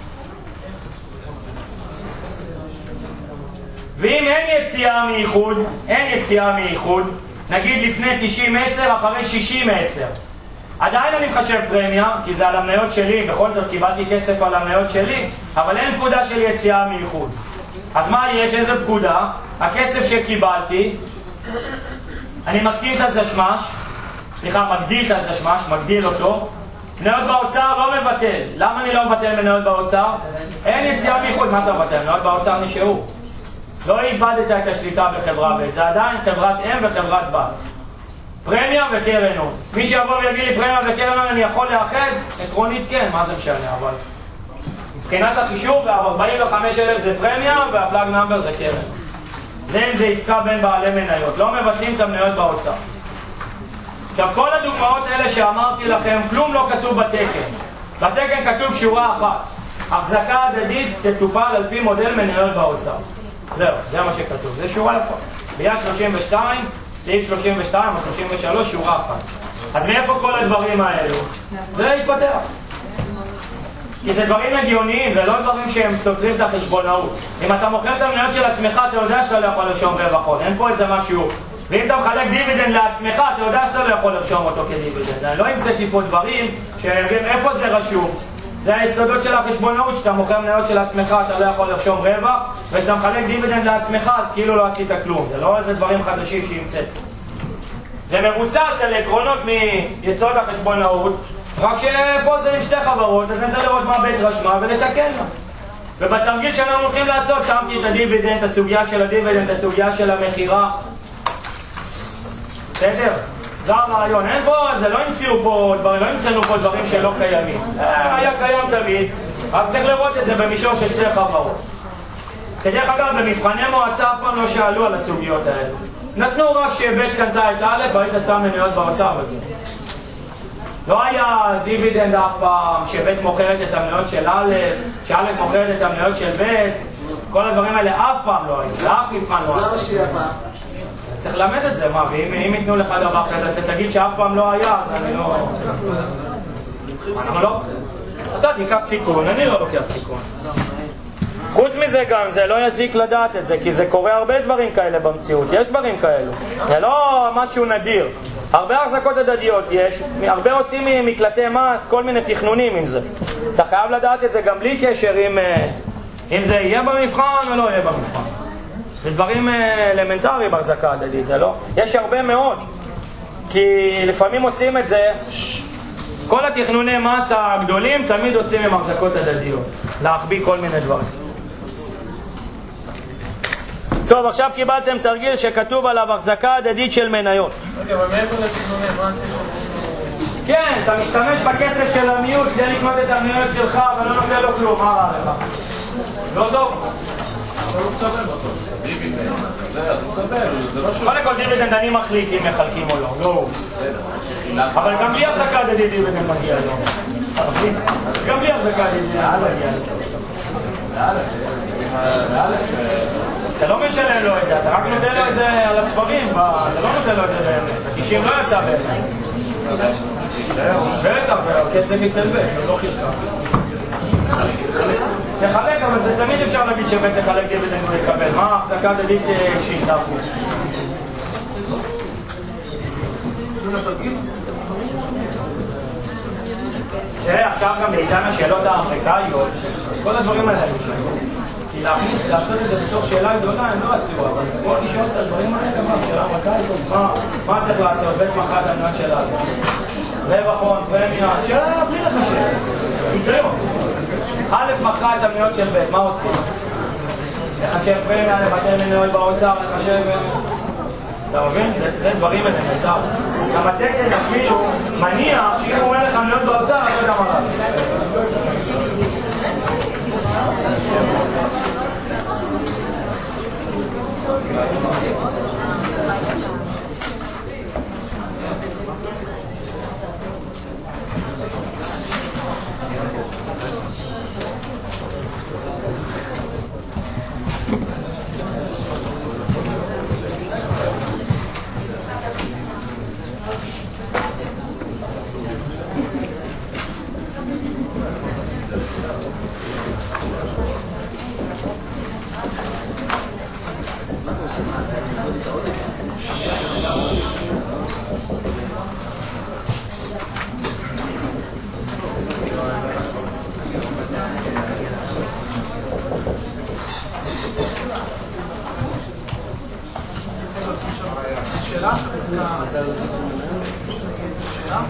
Speaker 1: ואם אין יציאה מאיחוד, אין יציאה מאיחוד, נגיד לפני תשעים עשר, אחרי שישים עשר. עדיין אני מחשב פרמיה, כי זה על המניות שלי, בכל זאת קיבלתי כסף על המניות שלי, אבל אין פקודה של יציאה מאיחוד. אז מה יש? איזה פקודה? הכסף שקיבלתי, אני מקטין את הזשמש, סליחה, מגדיל את הזשמש, מגדיל אותו. מניות באוצר לא מבטל. למה אני לא מבטל מניות באוצר? אין יציאה מאיחוד, מה אתה מבטל? מניות באוצר נשארו. לא איבדת את השליטה בחברה ב', זה עדיין חברת אם וחברת בת. פרמיה וקרן הון. מי שיבוא ויגיד לי פרמיה וקרן הון אני יכול לאחד? עקרונית כן, מה זה משנה, אבל מבחינת החישוב, ארבעים וחמישה אלף זה פרמיה והפלאג נאמבר זה קרן. זה אם זה עסקה בין בעלי מניות, לא מבטלים את המניות באוצר. עכשיו כל הדוגמאות האלה שאמרתי לכם, כלום לא כתוב בתקן. בתקן כתוב שורה אחת, החזקה הדדית תטופל על פי מודל מניות באוצר. זהו, זה מה שכתוב, זה שורה לפחות. ביד שלושים ושתיים, סעיף שלושים ושתיים או שלושים ושלוש, שורה אחת. אז מאיפה כל הדברים האלו? זה יתפתח. כי זה דברים הגיוניים, זה לא דברים שהם סותרים את החשבונאות. אם אתה מוכר את המניות של עצמך, אתה יודע שאתה לא יכול לרשום רווח הון, אין פה איזה משהו. ואם אתה מחלק דיבידנד לעצמך, אתה יודע שאתה לא יכול לרשום אותו כדיבידנד. אני לא המצאתי פה דברים שיגידו איפה זה רשום. זה היסודות של החשבונאות, שאתה מוכר מניות של עצמך, אתה לא יכול לרשום רווח, ושאתה מחלק דיבידנד לעצמך, אז כאילו לא עשית כלום. זה לא איזה דברים חדשים שהמצאת. זה מבוסס על עקרונות מיסוד החשבונאות, רק שפה זה עם שתי חברות, אז אני צריך לראות מה בית רשמה ולתקן לה. ובתרגיל שאנחנו הולכים לעשות, שמתי את הדיבידנד, את הסוגיה של הדיבידנד, את הסוגיה של המחירה. בסדר? זה הרעיון. אין פה, זה לא המציאו פה דברים, לא המצאנו פה דברים שלא קיימים. היה קיים תמיד, רק צריך לראות את זה במישור של שתי חברות. כדרך אגב, במבחני מועצה אף פעם לא שאלו על הסוגיות האלה. נתנו רק שבית קנתה את א' והיית שם מניות במצב הזה. לא היה דיבידנד אף פעם שבית מוכרת את המניות של א', שא' מוכרת את המניות של ב', כל הדברים האלה אף פעם לא היו, לאף מבחן לא עשו. צריך ללמד את זה, מה, ואם ייתנו לך דבר כזה, אז תגיד שאף פעם לא היה, אז אני לא... אנחנו לא... אתה תיקח סיכון, אני לא לוקח סיכון. חוץ מזה גם, זה לא יזיק לדעת את זה, כי זה קורה הרבה דברים כאלה במציאות, יש דברים כאלו. זה לא משהו נדיר. הרבה החזקות הדדיות יש, הרבה עושים מקלטי מס, כל מיני תכנונים עם זה. אתה חייב לדעת את זה גם בלי קשר אם, אם זה יהיה במבחן או לא יהיה במבחן. זה דברים אלמנטריים בהחזקה הדדית, זה לא? יש הרבה מאוד, כי לפעמים עושים את זה, כל התכנוני מס הגדולים תמיד עושים עם החזקות הדדיות, להחביא כל מיני דברים. טוב, עכשיו קיבלתם תרגיל שכתוב עליו החזקה הדדית של מניות.
Speaker 4: רגע, אבל מאיפה לתכנוני מס?
Speaker 1: כן, אתה משתמש בכסף של המיעוט כדי לקנות את המניות שלך ולא נותן לו כלום, מה רע לך? לא טוב? קודם כל דיבידנד אני מחליט אם מחלקים או לא, לא. אבל גם בלי החזקה הדדית דיבידנד מגיע לו. גם בלי החזקה הדדית דיבידנד מגיע לו. אתה לא משלם לו את זה, אתה רק נותן לו את זה על הספרים, אתה לא נותן לו את זה באמת. התשעים לא יצא באמת. בטח, והכסף יצא בית, לא חילקה. תחלק, אבל זה תמיד אפשר להגיד שבית תחלק דיבידנד ולקבל. מה החזקה הדדית שינתה פה? תראה, עכשיו גם בעידן השאלות האמריקאיות, כל הדברים האלה היו שלנו. כי להכניס, לעשות את זה בתוך שאלה גדולה, הם לא עשו, אבל בואו לשאול את הדברים האלה, מה, שאלה אמריקאית, מה צריך לעשות? בית מחד המניות שלנו. רווח הון, פרמיה, שאלה בלי לחשב. היגיון. א' מכרה את המניות של ב', מה עושים? לחשב פרמיה, לבטל מניות באוצר, לחשב... אתה מבין? זה דברים אלמנטריים. גם התקן אפילו מניח שאם הוא אומר לך מניות באוצר, אתה יודע מה לעשות.
Speaker 4: שאלה שרצתה... שאלה?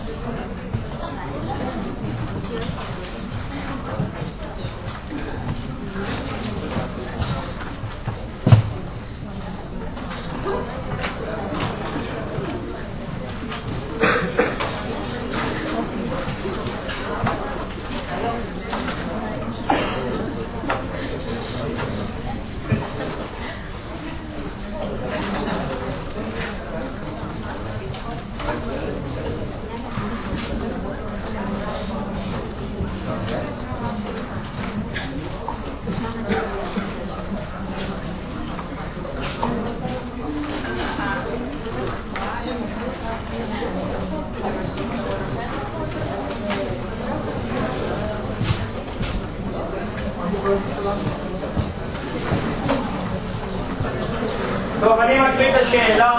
Speaker 1: טוב, אני מקריא את השאלה.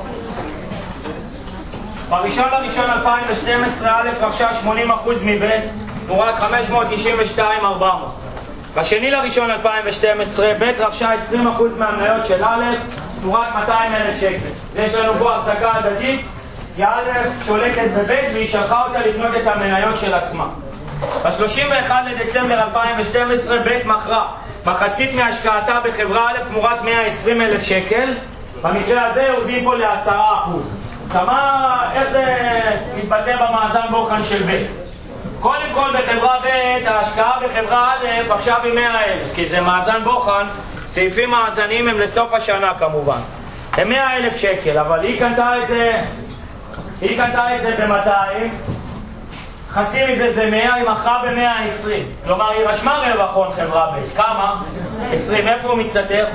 Speaker 1: בראשון לראשון אלפיים ושתים עשרה א' רכשה שמונים אחוז מב' תמורת חמש מאות תשעים ושתיים ארבע מאות. בשני לראשון אלפיים ושתים עשרה ב' רכשה עשרים אחוז מהמניות של א' תמורת מאתיים אלף שקל. יש לנו פה החזקה הדדית, כי א' שולטת בב' והיא שלחה אותה לקנות את המניות של עצמה. ב-שלושים ואחד לדצמבר אלפיים ושתים עשרה ב' מכרה מחצית מהשקעתה בחברה א' תמורת מאה ועשרים אלף שקל. במקרה הזה יורדים פה ל-עשרה אחוז. כמה, איך זה מתבטא במאזן בוחן של ב'? קודם כל בחברה ב' ההשקעה בחברה א' עכשיו היא מאה אלף, כי זה מאזן בוחן, סעיפים מאזניים הם לסוף השנה כמובן. הם מאה אלף שקל, אבל היא קנתה את זה, היא קנתה את זה ב-מאתיים, חצי מזה זה מאה, היא מכרה ב-מאה ועשרים. כלומר, היא רשמה רווח הון חברה ב'. כמה? עשרים. איפה הוא מסתתר?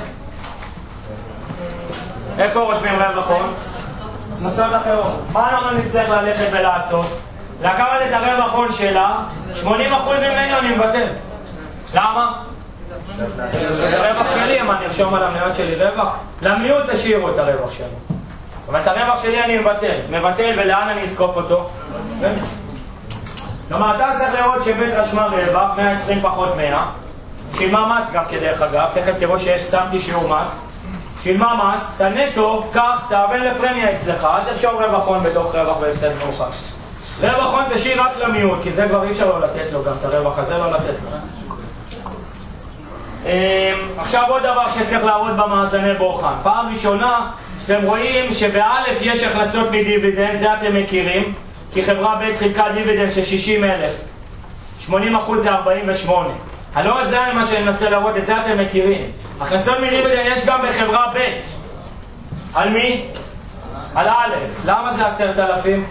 Speaker 1: איפה רושמים רווח הון? הכנסות אחרות. מה אנחנו נצטרך ללכת ולעשות? לקחת את הרווח הון שלה, שמונים אחוז ממנו אני מבטל. למה? זה רווח שלי, מה נרשום על המניות שלי רווח? למיעוט תשאירו את הרווח שלו. אבל את הרווח שלי אני מבטל. מבטל ולאן אני אסקוף אותו? כלומר, אתה צריך לראות שבית רשמה רווח, מאה ועשרים פחות מאה, שילמה מס גם כדרך אגב, תכף תראו שיש, שמתי שיעור מס, שילמה מס, את הנטו, קח, תאבן לפרמיה אצלך, אל תרשום רווח הון בתוך רווח והפסד מאוחר. רווח הון תשאיר רק למיעוט, כי זה כבר אי אפשר לא לתת לו, גם את הרווח הזה לא לתת לו. עכשיו עוד דבר שצריך לעבוד במאזני בוחן. פעם ראשונה, שאתם רואים שבאלף יש הכנסות מדיבידנד, זה אתם מכירים, כי חברה ב' חילקה דיבידנד של שישים אלף, שמונים אחוז זה ארבעים ושמונה. הלא זה מה שאני מנסה להראות, את זה אתם מכירים. הכנסות מדיבידנד יש גם בחברה ב'. על מי? על א'. למה זה עשרת אלפים?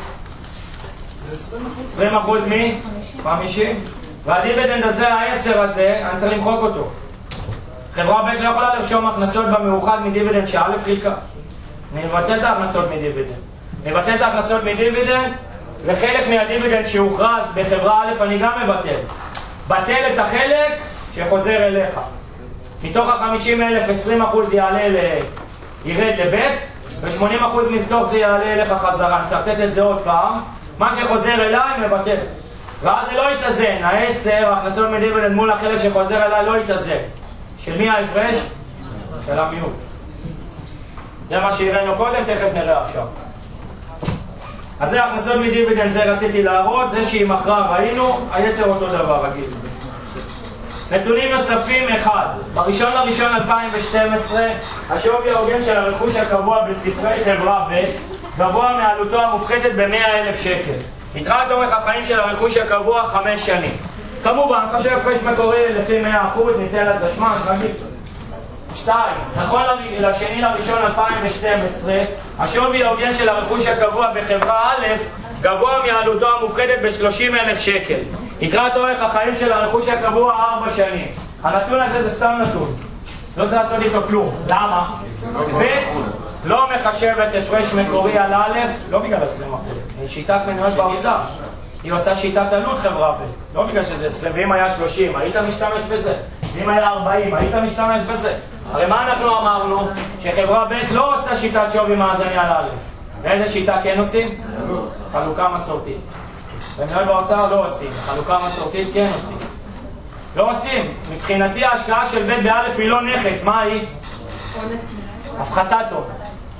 Speaker 1: עשרים אחוז מי? חמישים. והדיבידנד הזה, העשר הזה, אני צריך למחוק אותו. חברה ב' לא יכולה לרשום הכנסות במאוחד מדיבידנד שא' חילקה. אני מבטל את ההכנסות מדיבידנד. אני מבטל את ההכנסות מדיבידנד, וחלק מהדיבידנד שהוכרז בחברה א' אני גם מבטל. בטל את החלק שחוזר אליך. מתוך ה-חמישים אלף, עשרים אחוז יעלה ל... ירד לבית, ו-שמונים אחוז מתוך זה יעלה אליך חזרה. נסרטט את זה עוד פעם. מה שחוזר אליי מבטל. ואז זה לא יתאזן. העשר, ההכנסות מדיבידנד מול החלק שחוזר אליי לא יתאזן. של מי ההפרש? של המיעוט. זה מה שהראינו קודם, תכף נראה עכשיו. אז זה הכנסות מדיבידנד, זה רציתי להראות, זה שהיא מכרה ראינו, היתר אותו דבר רגיל. נתונים נוספים אחד, בראשון לראשון אלפיים ושתים עשרה השווי ההוגן של הרכוש הקבוע בספרי חברה ב' גבוה מעלותו המופחתת ב-מאה אלף שקל. יתרת אורך החיים של הרכוש הקבוע חמש שנים. כמובן, חשב הפרש מקורי לפי מאה אחוז, ניתן לזה שמן, רגיל. שתיים, נכון לשני לראשון אלפיים ושתים עשרה השווי ההוגן של הרכוש הקבוע בחברה א' גבוה מעלותו המופחתת ב-שלושים אלף שקל. יתרת אורך החיים של הרכוש הקבוע ארבע שנים. הנתון הזה זה סתם נתון, לא צריך לעשות איתו כלום. למה? ב' לא מחשבת הפרש מקורי על א', לא בגלל עשרים אחוז, היא שיטת מניות באוצר, היא עושה שיטת עלות חברה ב', לא בגלל שזה עשרים, ואם היה שלושים היית משתמש בזה, ואם היה ארבעים היית משתמש בזה. הרי מה אנחנו אמרנו? שחברה ב' לא עושה שיטת שווי מאזני על א'. ואיזה שיטה כן עושים? חלוקה מסורתית. ומניות באוצר לא עושים, חלוקה מסורתית כן עושים. לא עושים. מבחינתי ההשקעה של ב' באלף היא לא נכס, מה היא? הפחתת הון.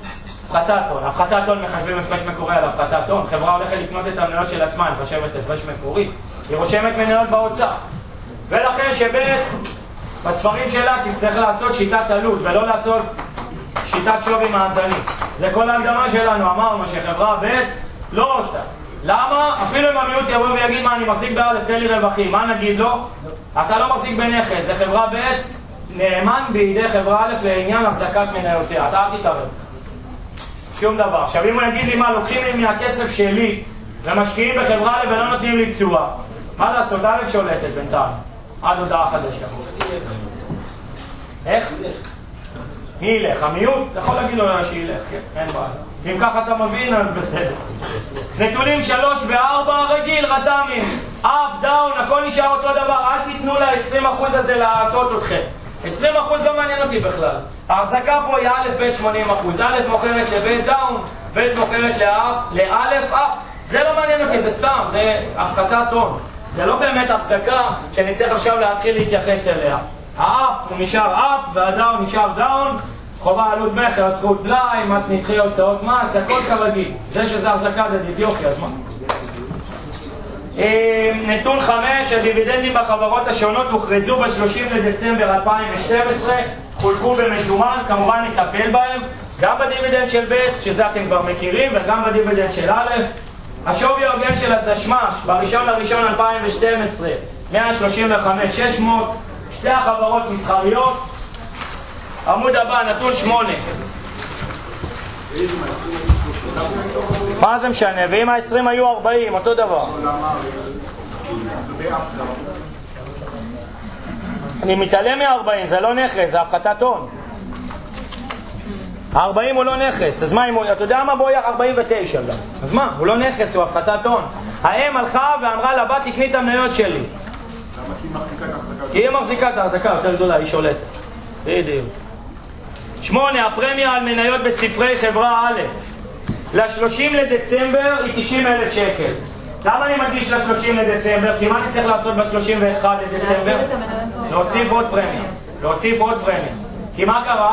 Speaker 1: הפחתת הון. הפחתת הון מחשבים הפרש מקורי על הפחתת הון. חברה הולכת לקנות את המניות של עצמה, היא מחשבת הפרש מקורי. היא רושמת מניות באוצר. ולכן שבית בספרים שלה תצטרך לעשות שיטת עלות ולא לעשות שיטת שווי מאזני. זה כל ההקדמה שלנו. אמרנו שחברה ב' לא עושה. למה? אפילו אם המיעוט יבוא ויגיד מה אני מחזיק באלף, תן לי רווחים. מה נגיד לו? אתה לא מחזיק בנכס. זה חברה ב' נאמן בידי חברה א' לעניין החזקת מניותיה. אתה אל תתערב. שום דבר. עכשיו אם הוא יגיד לי מה, לוקחים לי מהכסף שלי ומשקיעים בחברה א' ולא נותנים לי תשואה. מה לעשות? א' שולטת בינתיים. עד הודעה חדשה. איך? מי ילך? המיעוט? אתה יכול להגיד לו שילך, כן? אין בעיה. אם ככה אתה מבין, אז בסדר. נתונים שלוש וארבע, רגיל, רתמים. up, down, הכל נשאר אותו דבר. אל תיתנו ל-עשרים אחוז הזה להטות אתכם. עשרים אחוז לא מעניין אותי בכלל. ההחזקה פה היא א' ב' שמונים אחוז. א' מוכרת לב' דאון, ב' מוכרת לא' אפ. זה לא מעניין אותי, זה סתם, זה הפחתת הון. זה לא באמת הפסקה שאני צריך עכשיו להתחיל להתייחס אליה. האפ הוא נשאר אפ והדאון נשאר דאון. חובה עלות מחר, זכות בלאי, מס נדחי, הוצאות מס, הכל כרגיל. זה שזה החזקה דדית, יופי, אז מה? נתון חמש, הדיבידנדים בחברות השונות הוכרזו ב-שלושים לדצמבר אלפיים ושתים עשרה, חולקו במזומן, כמובן נטפל בהם, גם בדיבידנד של ב', שזה אתם כבר מכירים, וגם בדיבידנד של א'. השווי ההוגן של הזשמש, בראשון לראשון אלפיים ושתים עשרה, מאה שלושים וחמש שש מאות, שתי החברות מסחריות. עמוד הבא, נתון שמונה. מה זה משנה? ואם ה-עשרים היו ארבעים, אותו דבר. אני מתעלם מ-ארבעים, זה לא נכס, זה הפחתת הון. ה-ארבעים הוא לא נכס, אז מה אם הוא... אתה יודע מה בוא יח ארבעים ותשע גם? אז מה? הוא לא נכס, הוא הפחתת הון. האם הלכה ואמרה לבת, תקני את המניות שלי. כי היא מחזיקה את ההחזקה יותר גדולה, היא שולטת. בדיוק. שמונה, הפרמיה על מניות בספרי חברה א' ל-שלושים לדצמבר היא תשעים אלף שקל. למה אני מדגיש ל-שלושים לדצמבר? כי מה אני צריך לעשות ב-שלושים ואחד לדצמבר? להוסיף עוד פרמיה. להוסיף עוד פרמיה. כי מה קרה?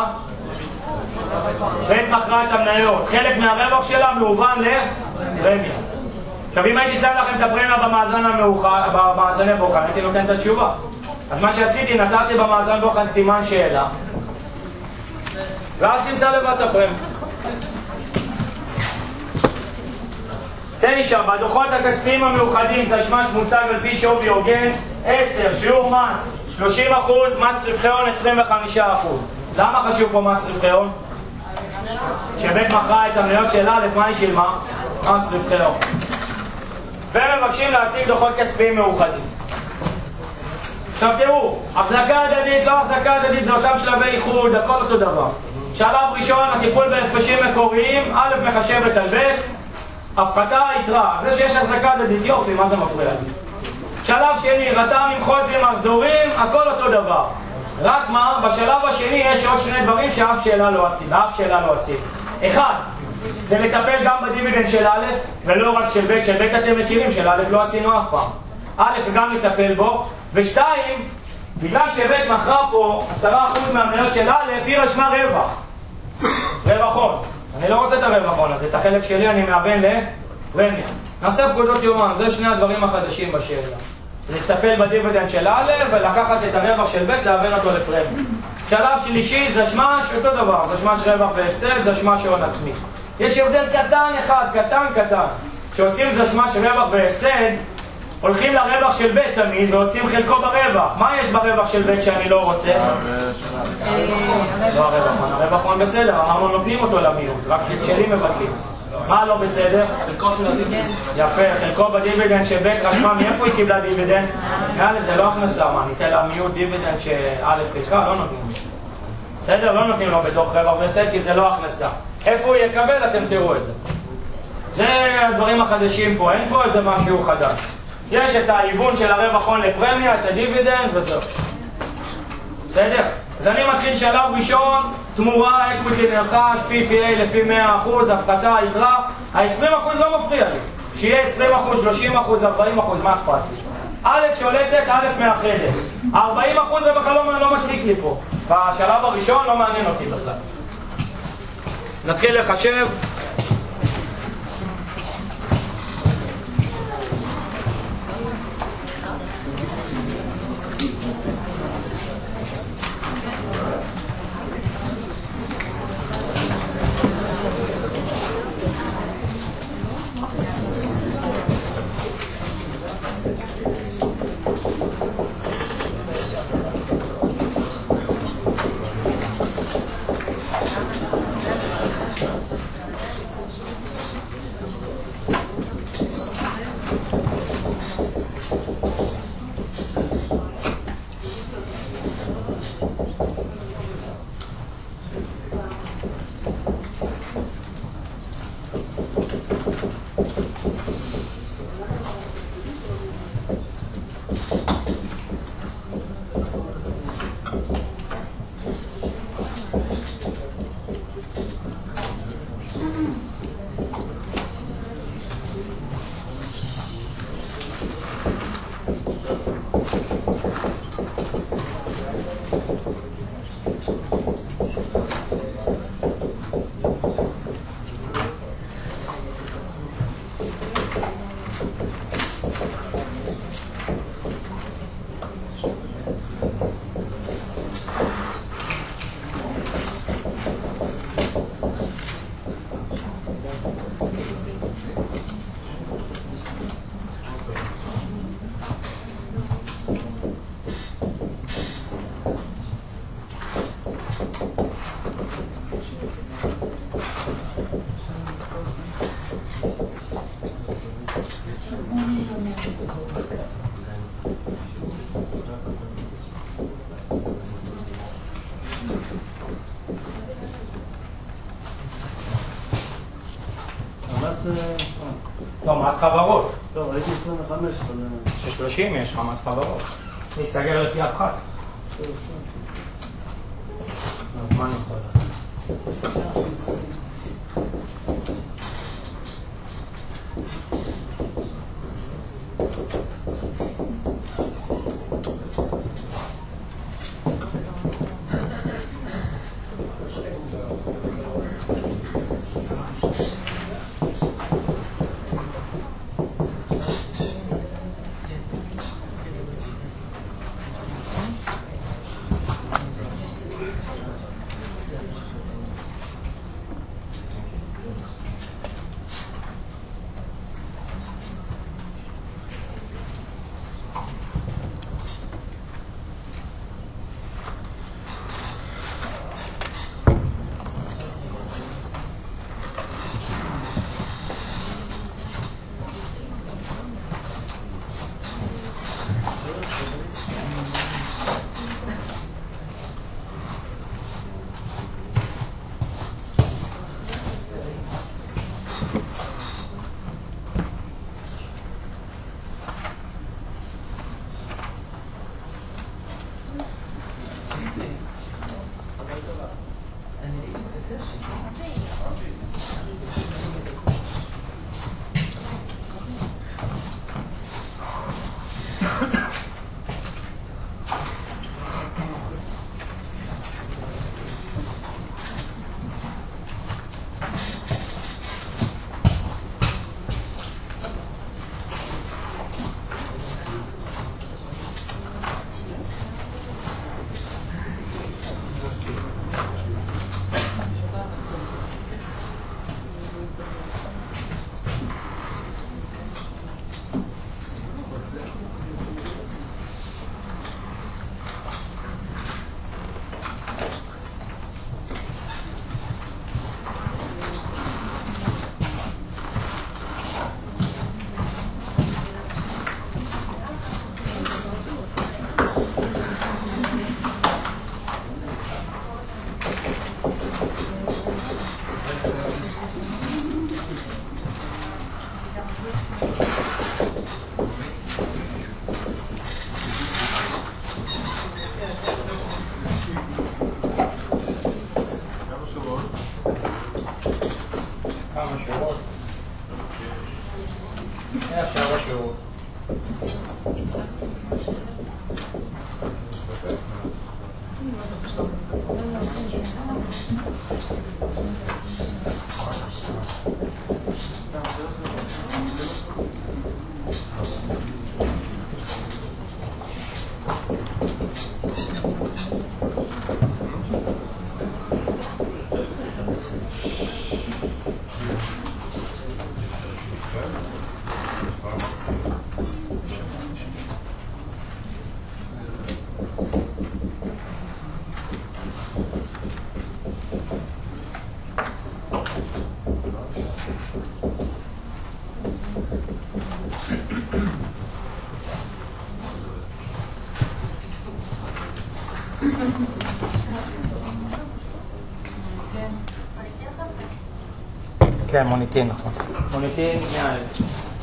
Speaker 1: בית מכרה את המניות. חלק מהרווח שלה מעובן לפרמיה. עכשיו אם הייתי שם לכם את הפרמיה במאזן המאוחר, במאזני בוחן, הייתי נותן את התשובה. אז מה שעשיתי, נתתי במאזן בוחן סימן שאלה, ואז תמצא לבד את הפרמיה. תן לי שם, בדוחות הכספיים המאוחדים זשמש מוצג על פי שווי הוגן, עשר, שיעור מס, שלושים אחוז, מס רווחי הון עשרים וחמישה אחוז. למה חשוב פה מס רווחי הון? שבית מכרה את המניות שלה, לפני היא שילמה? מס רווחי הון. ומבקשים להציג דוחות כספיים מאוחדים. עכשיו תראו, החזקה הדדית, לא החזקה הדדית, זה אותם שלבי איחוד, הכל אותו דבר. שלב ראשון, הטיפול בהפרשים מקוריים, א' מחשבת על ב', הפחתה יתרה. זה שיש החזקה הדדית, יופי, מה זה מפריע לי? שלב שני, רתמים, חוזים, מחזורים, הכל אותו דבר. רק מה, בשלב השני יש עוד שני דברים שאף שאלה לא עשינו, אף שאלה לא עשינו. אחד, זה לטפל גם בדיבידנד של א' ולא רק של ב', של ב' אתם מכירים, של א' לא עשינו אף פעם. א' גם לטפל בו, ושתיים, בגלל שב' מכרה פה עשרה אחוז מהמניות של א', היא רשמה רווח. רווחון. אני לא רוצה את הרווחון הזה, את החלק שלי אני מאבן לפרמיה. נעשה פקודות יומן, זה שני הדברים החדשים בשאלה. לטפל בדיבידנד של א' ולקחת את הרווח של ב' להבן אותו לפרמיה. שלב שלישי, זשמש, אותו דבר, זשמש רווח והפסד, זשמש הון עצמי. יש הבדל קטן אחד, קטן קטן. כשעושים זשמש רווח והפסד, הולכים לרווח של ב' תמיד ועושים חלקו ברווח. מה יש ברווח של ב' שאני לא רוצה? לא הרווחון, הרווחון בסדר, אמרנו נותנים אותו למיעוט, רק שלי מבטלים. מה לא בסדר?
Speaker 2: חלקו של הדיבידנד.
Speaker 1: יפה, חלקו בדיבידנד של ב' רשמה, מאיפה היא קיבלה דיבידנד? א', זה לא הכנסה, מה, ניתן למיעוט דיבידנד שא' חלקה, לא נותנים. בסדר? לא נותנים לו בתוך רווח והפסד כי זה לא הכנסה. איפה הוא יקבל? אתם תראו את זה. זה הדברים החדשים פה, אין פה איזה משהו חדש. יש את ההיוון של הרווח הון לפרמיה, את הדיבידנד וזהו. בסדר? אז אני מתחיל שלב ראשון, תמורה, אקוויטי נרכש, פי פי איי לפי מאה אחוז, הפחתה, יתרה. ה-עשרים אחוז לא מפריע לי. שיהיה עשרים אחוז, שלושים אחוז, ארבעים אחוז, מה אכפת לי? א' שולטת, א' מאחדת. ארבעים אחוז זה בכלל לא, לא מציק לי פה. בשלב הראשון לא מעניין אותי בכלל. נתחיל לחשב.
Speaker 5: לא, מס חברות.
Speaker 6: לא, ראיתי עשרים וחמש, אבל...
Speaker 5: ש-שלושים יש לך מס חברות. ניסגר לפי הפחת. אז מה אני יכול לעשות? כן, מוניטין, נכון. מוניטין, מאה אלף.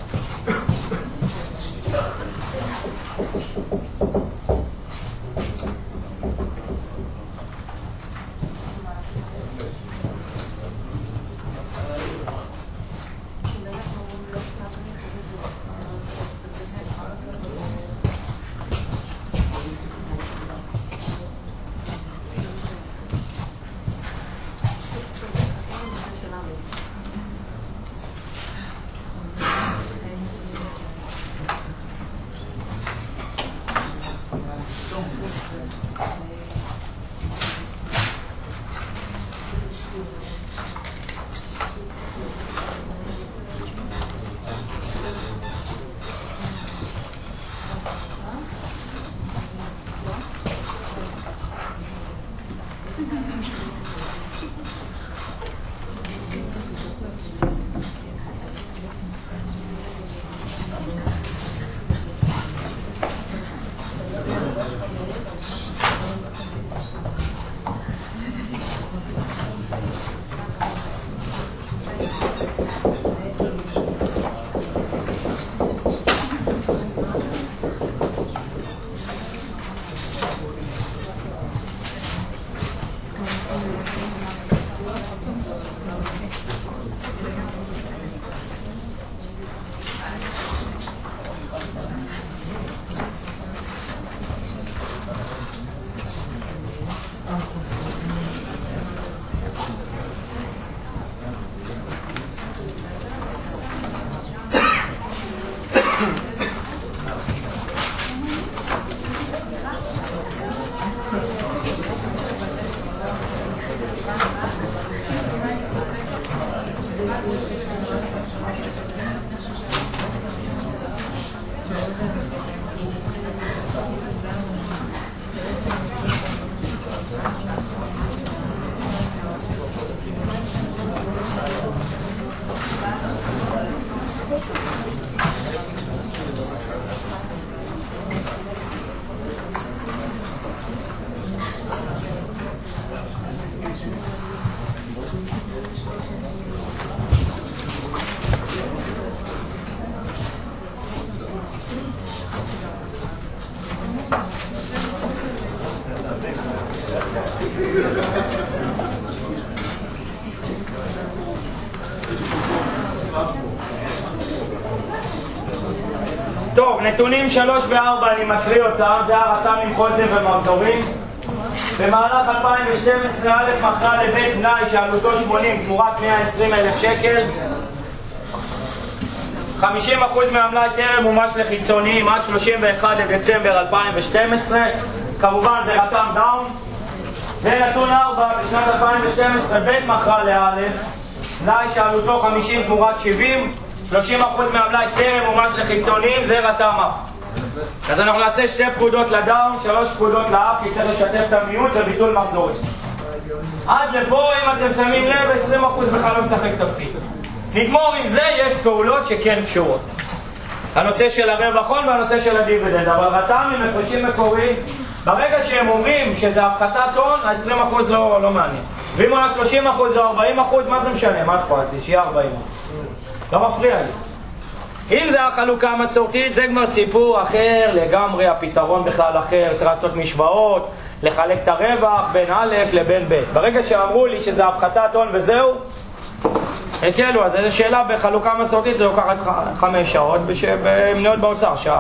Speaker 1: טוב, נתונים שלוש וארבע אני מקריא אותם, זה הרת"מים, חוזים ומחזורים. במהלך אלפיים ושתים עשרה א' מכרה לבית בנאי שעלותו שמונים תמורת מאה ועשרים אלף שקל. חמישים אחוז מהמלאי טרם מומש לחיצוניים עד שלושים ואחד לדצמבר אלפיים ושתים עשרה. כמובן זה רתם דאון. ונתון ארבע, בשנת אלפיים ושתים עשרה בית מכרה לאלף, מלאי שעלותו חמישים תמורת שבעים, שלושים אחוז מהמלאי טרם מומש לחיצוניים, זה רתם אפ. אז אנחנו נעשה שתי פקודות לדאון, שלוש פקודות לאפ, כי צריך לשתף את המיעוט וביטול מחזורים. עד לפה, אם אתם שמים לב, עשרים אחוז בכלל לא משחק תפקיד. נגמור עם זה, יש פעולות שכן קשורות. הנושא של הרווח הון והנושא של הדיבידנד, אבל רתם עם הפרשים מקוריים, ברגע שהם אומרים שזה הפחתת הון, ה-עשרים אחוז לא, לא מעניין. ואם הוא היה שלושים אחוז או ארבעים אחוז, מה זה משנה? מה אכפת לי? שיהיה ארבעים אחוז. לא מפריע לי. אם זה החלוקה המסורתית, זה כבר סיפור אחר לגמרי, הפתרון בכלל אחר, צריך לעשות משוואות, לחלק את הרווח בין א' לבין ב'. ברגע שאמרו לי שזה הפחתת הון וזהו, הקלו, אז איזו שאלה בחלוקה מסורתית, זה לוקחת חמש שעות, במניות באוצר, שעה.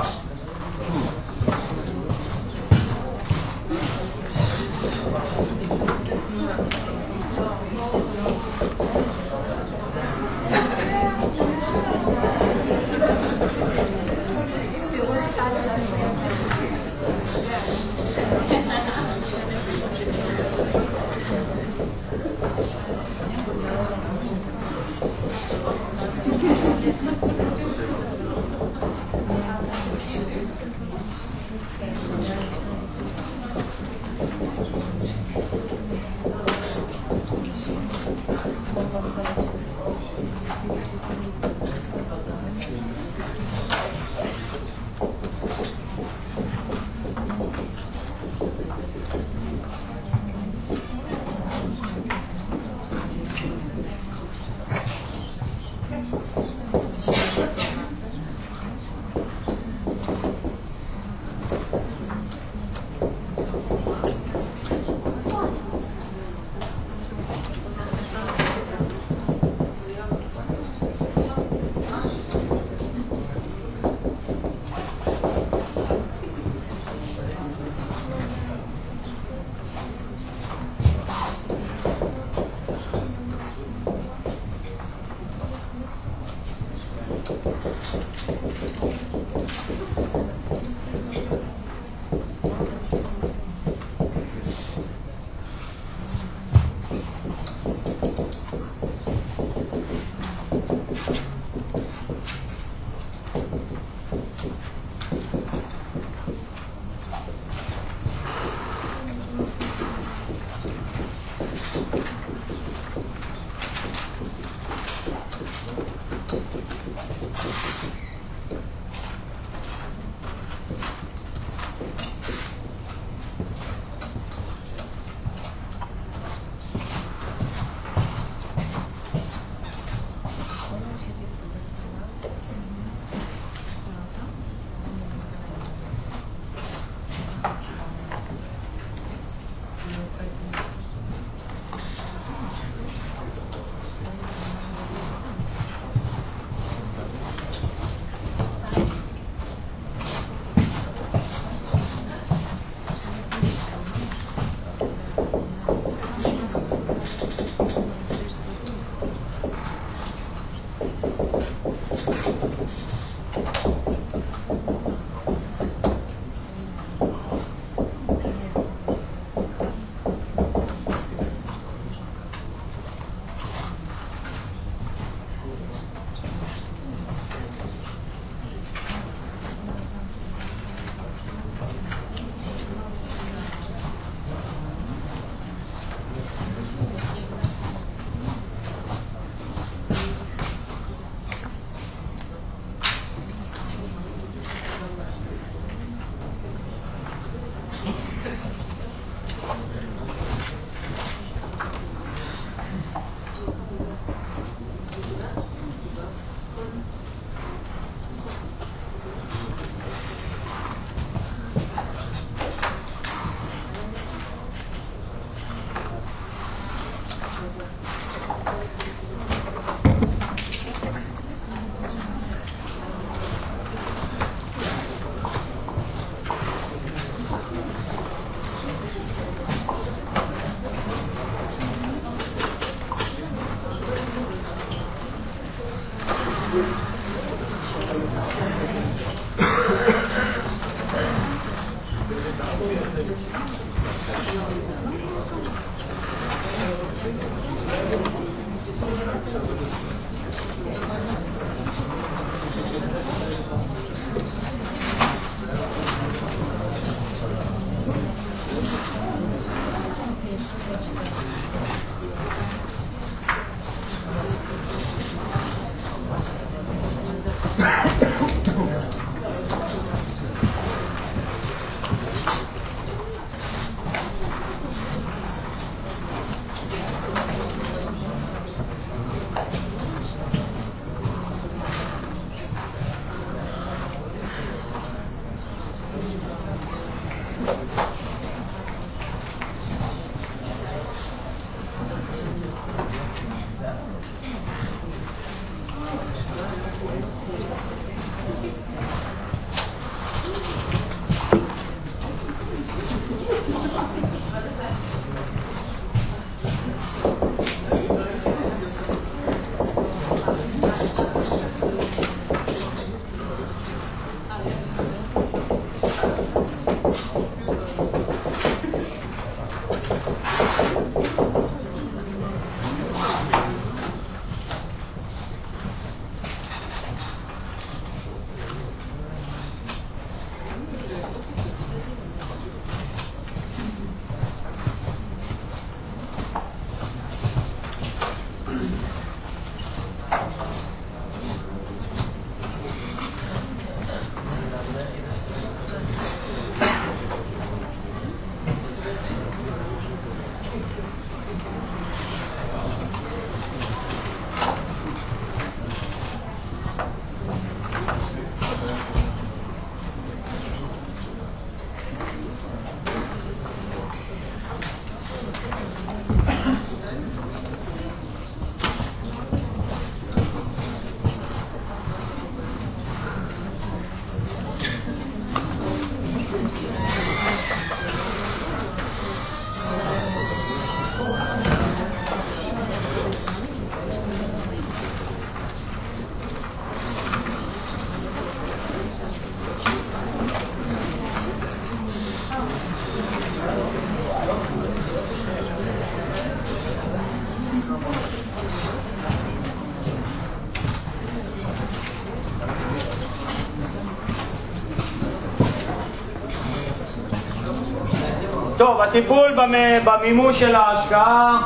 Speaker 1: טוב, הטיפול במימוש של ההשקעה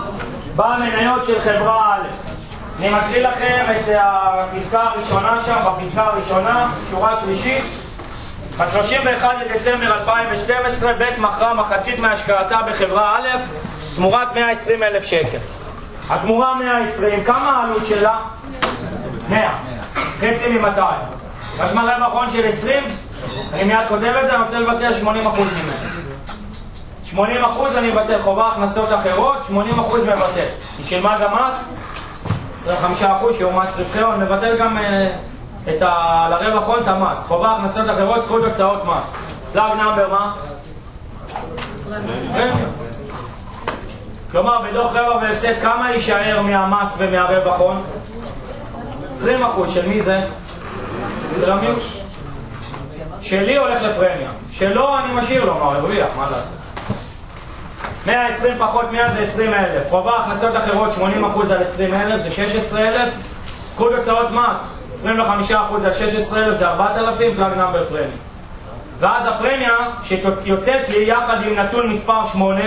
Speaker 1: במניות של חברה א'. אני מקריא לכם את הפסקה הראשונה שם, בפסקה הראשונה, שורה שלישית. ב-שלושים ואחד לדצמבר אלפיים ושתים עשרה בית מכרה מחצית מהשקעתה בחברה א' תמורת מאה ועשרים אלף שקל. התמורה מאה ועשרים, כמה העלות שלה? מאה. חצי מ-מאתיים. משמע רווח הון של עשרים, אני מיד כותב את זה, אני רוצה לבטל שמונים אחוז ממנו. שמונים אחוז אני מבטל, חובה הכנסות אחרות, שמונים אחוז מבטל. היא שילמה גם מס, עשרים וחמישה אחוז שיהיו מס רווחי הון, מבטל גם uh, את ה... לרווח הון את המס. חובה הכנסות אחרות, זכות הוצאות מס. פלאג נאמבר מה? פרמיה. כלומר, בדוח רווח והפסד כמה יישאר מהמס ומהרווח הון? עשרים אחוז, של מי זה? של המיוש. שלי הולך לפרמיה. שלו אני משאיר לו, מה הרוויח, מה לעשות? מאה ועשרים פחות מאה זה עשרים אלף. חובה הכנסות אחרות שמונים אחוז על עשרים אלף זה שש עשרה אלף. זכות הוצאות מס עשרים וחמישה אחוז על שש עשרה אלף זה ארבעת אלפים, פלאג נאמבר פרמיה. ואז הפרמיה שיוצאת לי יחד עם נתון מספר שמונה,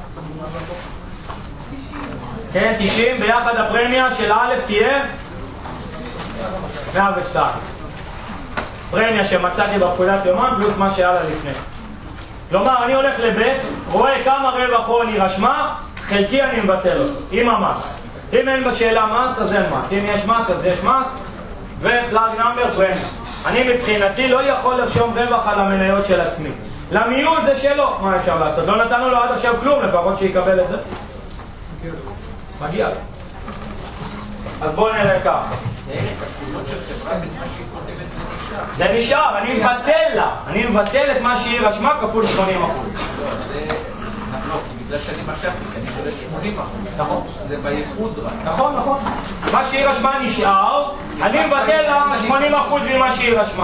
Speaker 1: כן, תשעים, ביחד הפרמיה של א' תהיה מאה ושתיים. פרמיה שמצאתי בפקודת יומן פלוס מה שהיה לה לפני. כלומר, אני הולך לבית, רואה כמה רווח הון היא רשמה, חלקי אני מבטל אותו, עם המס. אם אין בשאלה מס, אז אין מס. אם יש מס, אז יש מס, ופלאג נאמבר פרמיה. אני מבחינתי לא יכול לרשום רווח על המניות של עצמי. למיעוט זה שלו, מה אפשר לעשות? לא נתנו לו עד עכשיו כלום, לפחות שיקבל את זה. מגיע. אז בואו נראה ככה. זה נשאר, אני מבטל לה. אני מבטל את מה שהיא רשמה כפול שמונים אחוז.
Speaker 2: לא, כי בגלל שאני משכתי, כי אני שואל שמונים אחוז.
Speaker 1: נכון.
Speaker 2: זה בייחוד רק.
Speaker 1: נכון, נכון. מה שהיא רשמה נשאר, אני מבטל לה שמונים אחוז ממה שהיא רשמה.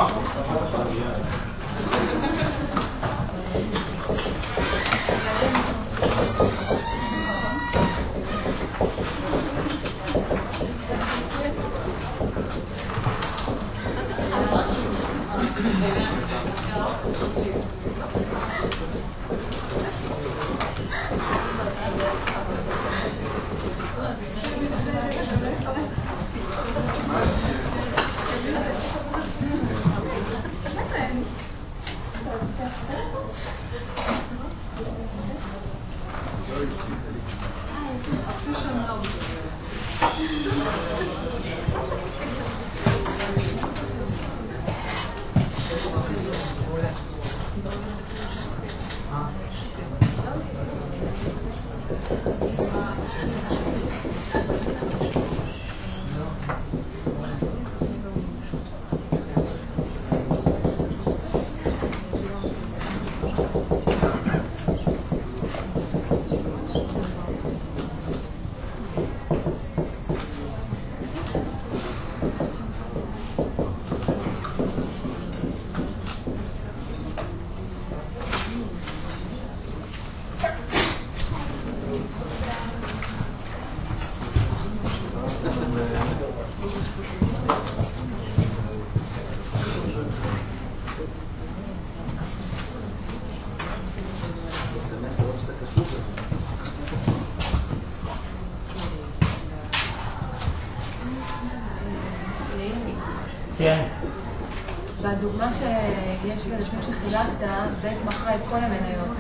Speaker 1: כן.
Speaker 3: בדוגמה שיש בלפני שחילקת, בית מכרה את כל המניות.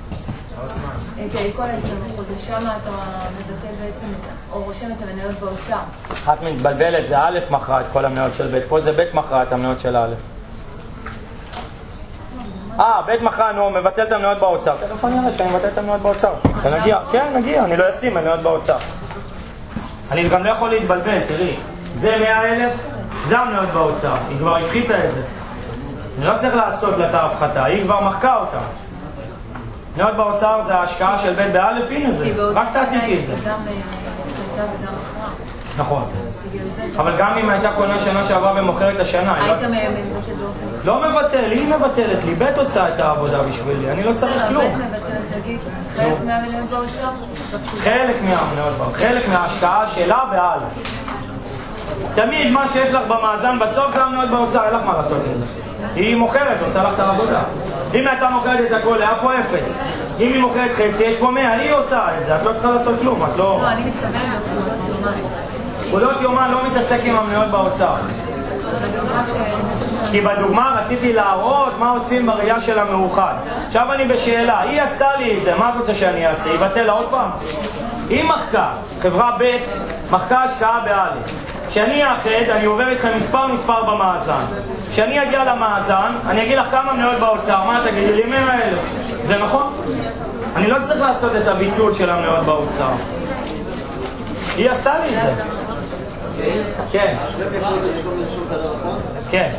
Speaker 3: את כל ה-עשרים אחוז, ושם אתה מבטל בעצם, או רושם את המניות באוצר.
Speaker 1: את מתבלבלת, זה א' מכרה את כל המניות של בית, פה זה בית מכרה את המניות של א'. אה, בית מכרה, נו, מבטל את המניות באוצר. תכף אני אראה שאני מבטל את המניות באוצר. אתה נגיע? כן, נגיע, אני לא אשים מניות באוצר. אני גם לא יכול להתבלבל, תראי. זה מאה אלף, זה המניות באוצר. היא כבר הפחיתה את זה. אני לא צריך לעשות לה את ההפחתה, היא כבר מחקה אותה. מניות באוצר זה ההשקעה של בית באלף, הנה זה. רק תעתיקי את זה. נכון. אבל גם אם הייתה קונה שנה שעברה ומוכרת השנה,
Speaker 3: היית מאמן זאת באופן.
Speaker 1: לא מבטל, היא מבטלת לי, בית עושה את העבודה בשבילי, אני לא צריך כלום.
Speaker 3: בית מבטלת, תגיד, חלק מהמניות באוצר?
Speaker 1: חלק מהמניות באוצר, חלק מההשקעה שלה באלף. תמיד מה שיש לך במאזן בסוף זה המניות באוצר, אין לך מה לעשות את זה. היא מוכרת, עושה לך את העבודה. אם הייתה מוכרת את הכל, היה פה אפס. אם היא מוכרת חצי, יש פה מאה, היא עושה את זה, את לא צריכה לעשות כלום, את לא...
Speaker 3: לא, אני מסתובבת בפעולות יומן.
Speaker 1: פעולות יומן לא מתעסק עם המניות באוצר. כי בדוגמה רציתי להראות מה עושים בראייה של המאוחד. עכשיו אני בשאלה, היא עשתה לי את זה, מה את רוצה שאני אעשה? היא בטלה עוד פעם? היא מחקה, חברה ב' מחקה השקעה באלף. כשאני אאחד, אני עובר איתכם מספר מספר במאזן. כשאני אגיע למאזן, אני אגיד לך כמה מניות באוצר, מה תגידי לי? מאה אלף. זה נכון? אני לא צריך לעשות את הביטול של המניות באוצר. היא עשתה לי את זה. כן. כן.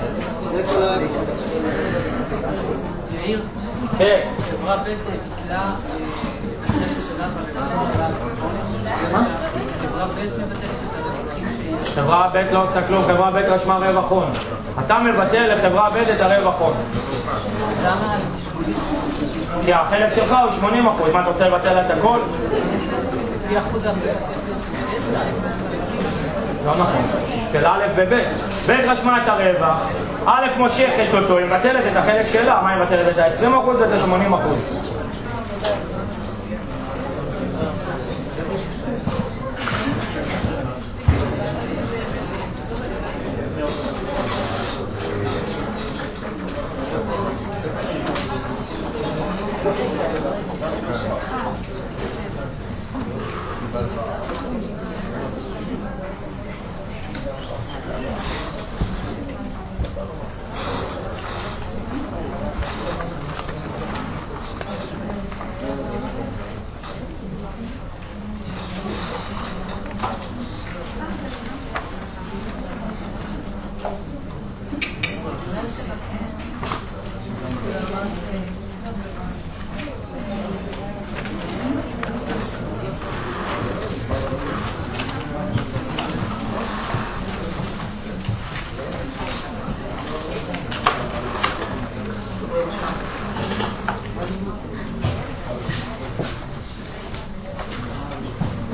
Speaker 7: יאיר,
Speaker 1: כן.
Speaker 7: חברה ב' ביטלה חלק שלה
Speaker 1: מה?
Speaker 7: חברה ב' מבטלת את הרווחים שיש.
Speaker 1: חברה ב' לא עושה כלום, חברה ב' רשמה רווח הון. אתה מבטל לחברה ב' את הרווח הון.
Speaker 7: למה?
Speaker 1: כי החלק שלך הוא שמונים אחוז, מה אתה רוצה לבטל את הכל?
Speaker 7: לפי אחוז אחר.
Speaker 1: לא נכון, של א' וב'. ב' רשמה את הרווח, א' מושכת אותו, היא מבטלת את החלק שלה, מה היא מבטלת? את ה-עשרים אחוז ואת ה-שמונים אחוז.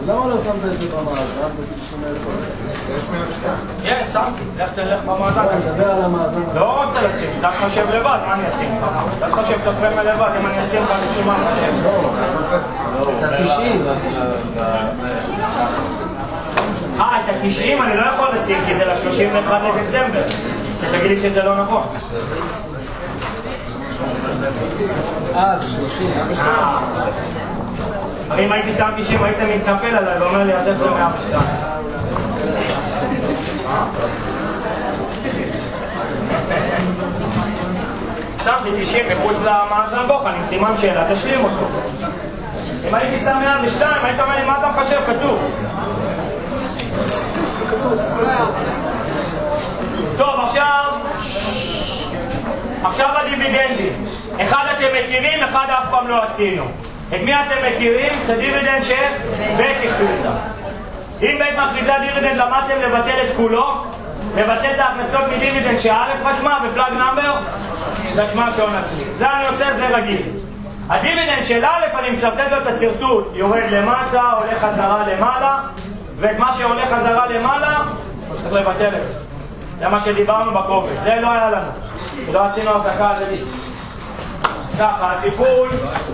Speaker 6: למה לא שמת את זה במאזן? יש מאה ושתיים.
Speaker 1: יש, שמתי. לך תלך במאזן.
Speaker 6: נדבר על המאזן.
Speaker 1: לא רוצה לשים, אתה חושב לבד, מה אני אשים לך? אתה חושב תופרמה לבד, אם אני אשים לך לשום מה אני חושב.
Speaker 6: את ה-תשעים.
Speaker 1: אה, את ה-תשעים אני לא יכול לשים, כי זה ל-שלושים ואחד לדצמבר. תגיד לי שזה לא נכון.
Speaker 6: אה, זה שלושים.
Speaker 1: אם הייתי שם תשעים, היית מתנפל עליי ואומר לי, אז איך זה מאה ושתיים? שמתי תשעים מחוץ למאזן בוחן, עם סימן שאלה, תשלים אותו. אם הייתי שם מאה ושתיים, היית אומר לי, מה אתה מחשב? כתוב. טוב, עכשיו... עכשיו הדיבידנדים. אחד אתם מכירים, אחד אף פעם לא עשינו. את מי אתם מכירים? את הדיבידנד של בית הכריזה. אם בית מכריזה דיבידנד למדתם לבטל את כולו, לבטל את ההכנסות מדיבידנד שא' רשמה ופלאג נאמבר רשמה שעון עצמי. זה אני עושה, זה רגיל. הדיבידנד של א' אני מסרטט לו את הסרטוט, יורד למטה, הולך חזרה למעלה, ואת מה שהולך חזרה למעלה צריך לבטל את זה. זה מה שדיברנו בקובץ, זה לא היה לנו, לא עשינו הפסקה הדדית. אז ככה, הטיפול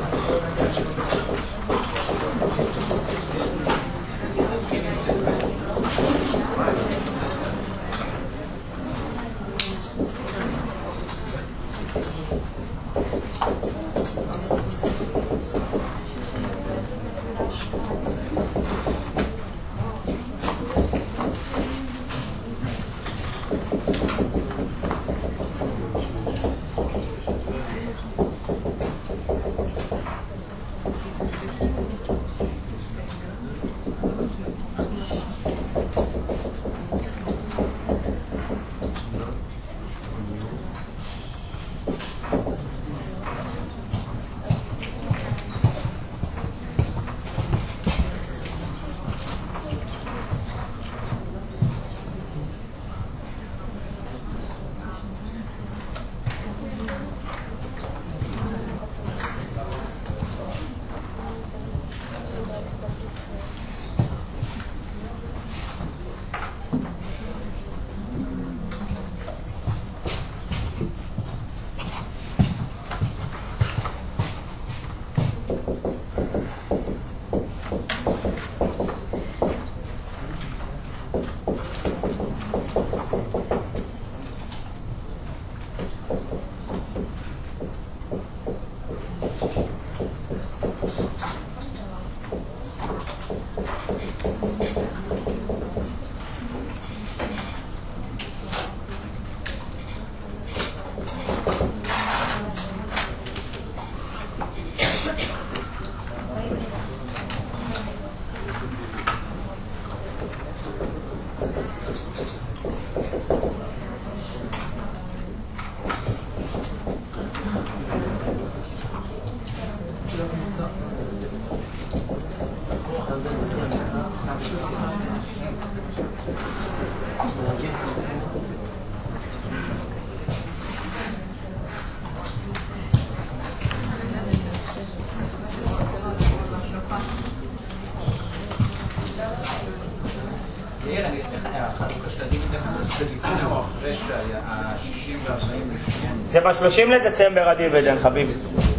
Speaker 1: זה ב-שלושים לדצמבר הדיבידנד, חביבי.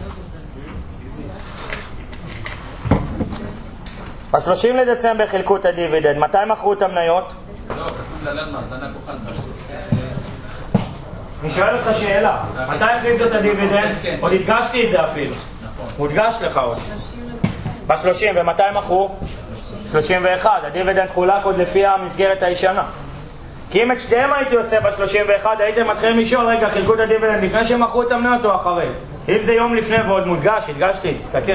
Speaker 1: ב-שלושים לדצמבר חילקו את הדיבידנד. מתי מכרו את המניות?
Speaker 2: לא, כתוב ללן מאזנה כוחל בשלושים.
Speaker 1: אני שואל אותך שאלה. מתי הכריזו את הדיבידנד? עוד הדגשתי את זה אפילו. מודגש לך עוד. ב-שלושים, ומתי מכרו? שלושים ואחת. הדיבידנד חולק עוד לפי המסגרת הישנה. כי אם את שתיהם הייתי עושה ב-שלושים ואחת, הייתם מתחילים לשאול, רגע, חילקו את הדיבידנד לפני שהם מכרו את המניות או אחרי? אם זה יום לפני ועוד מודגש, הדגשתי, תסתכל.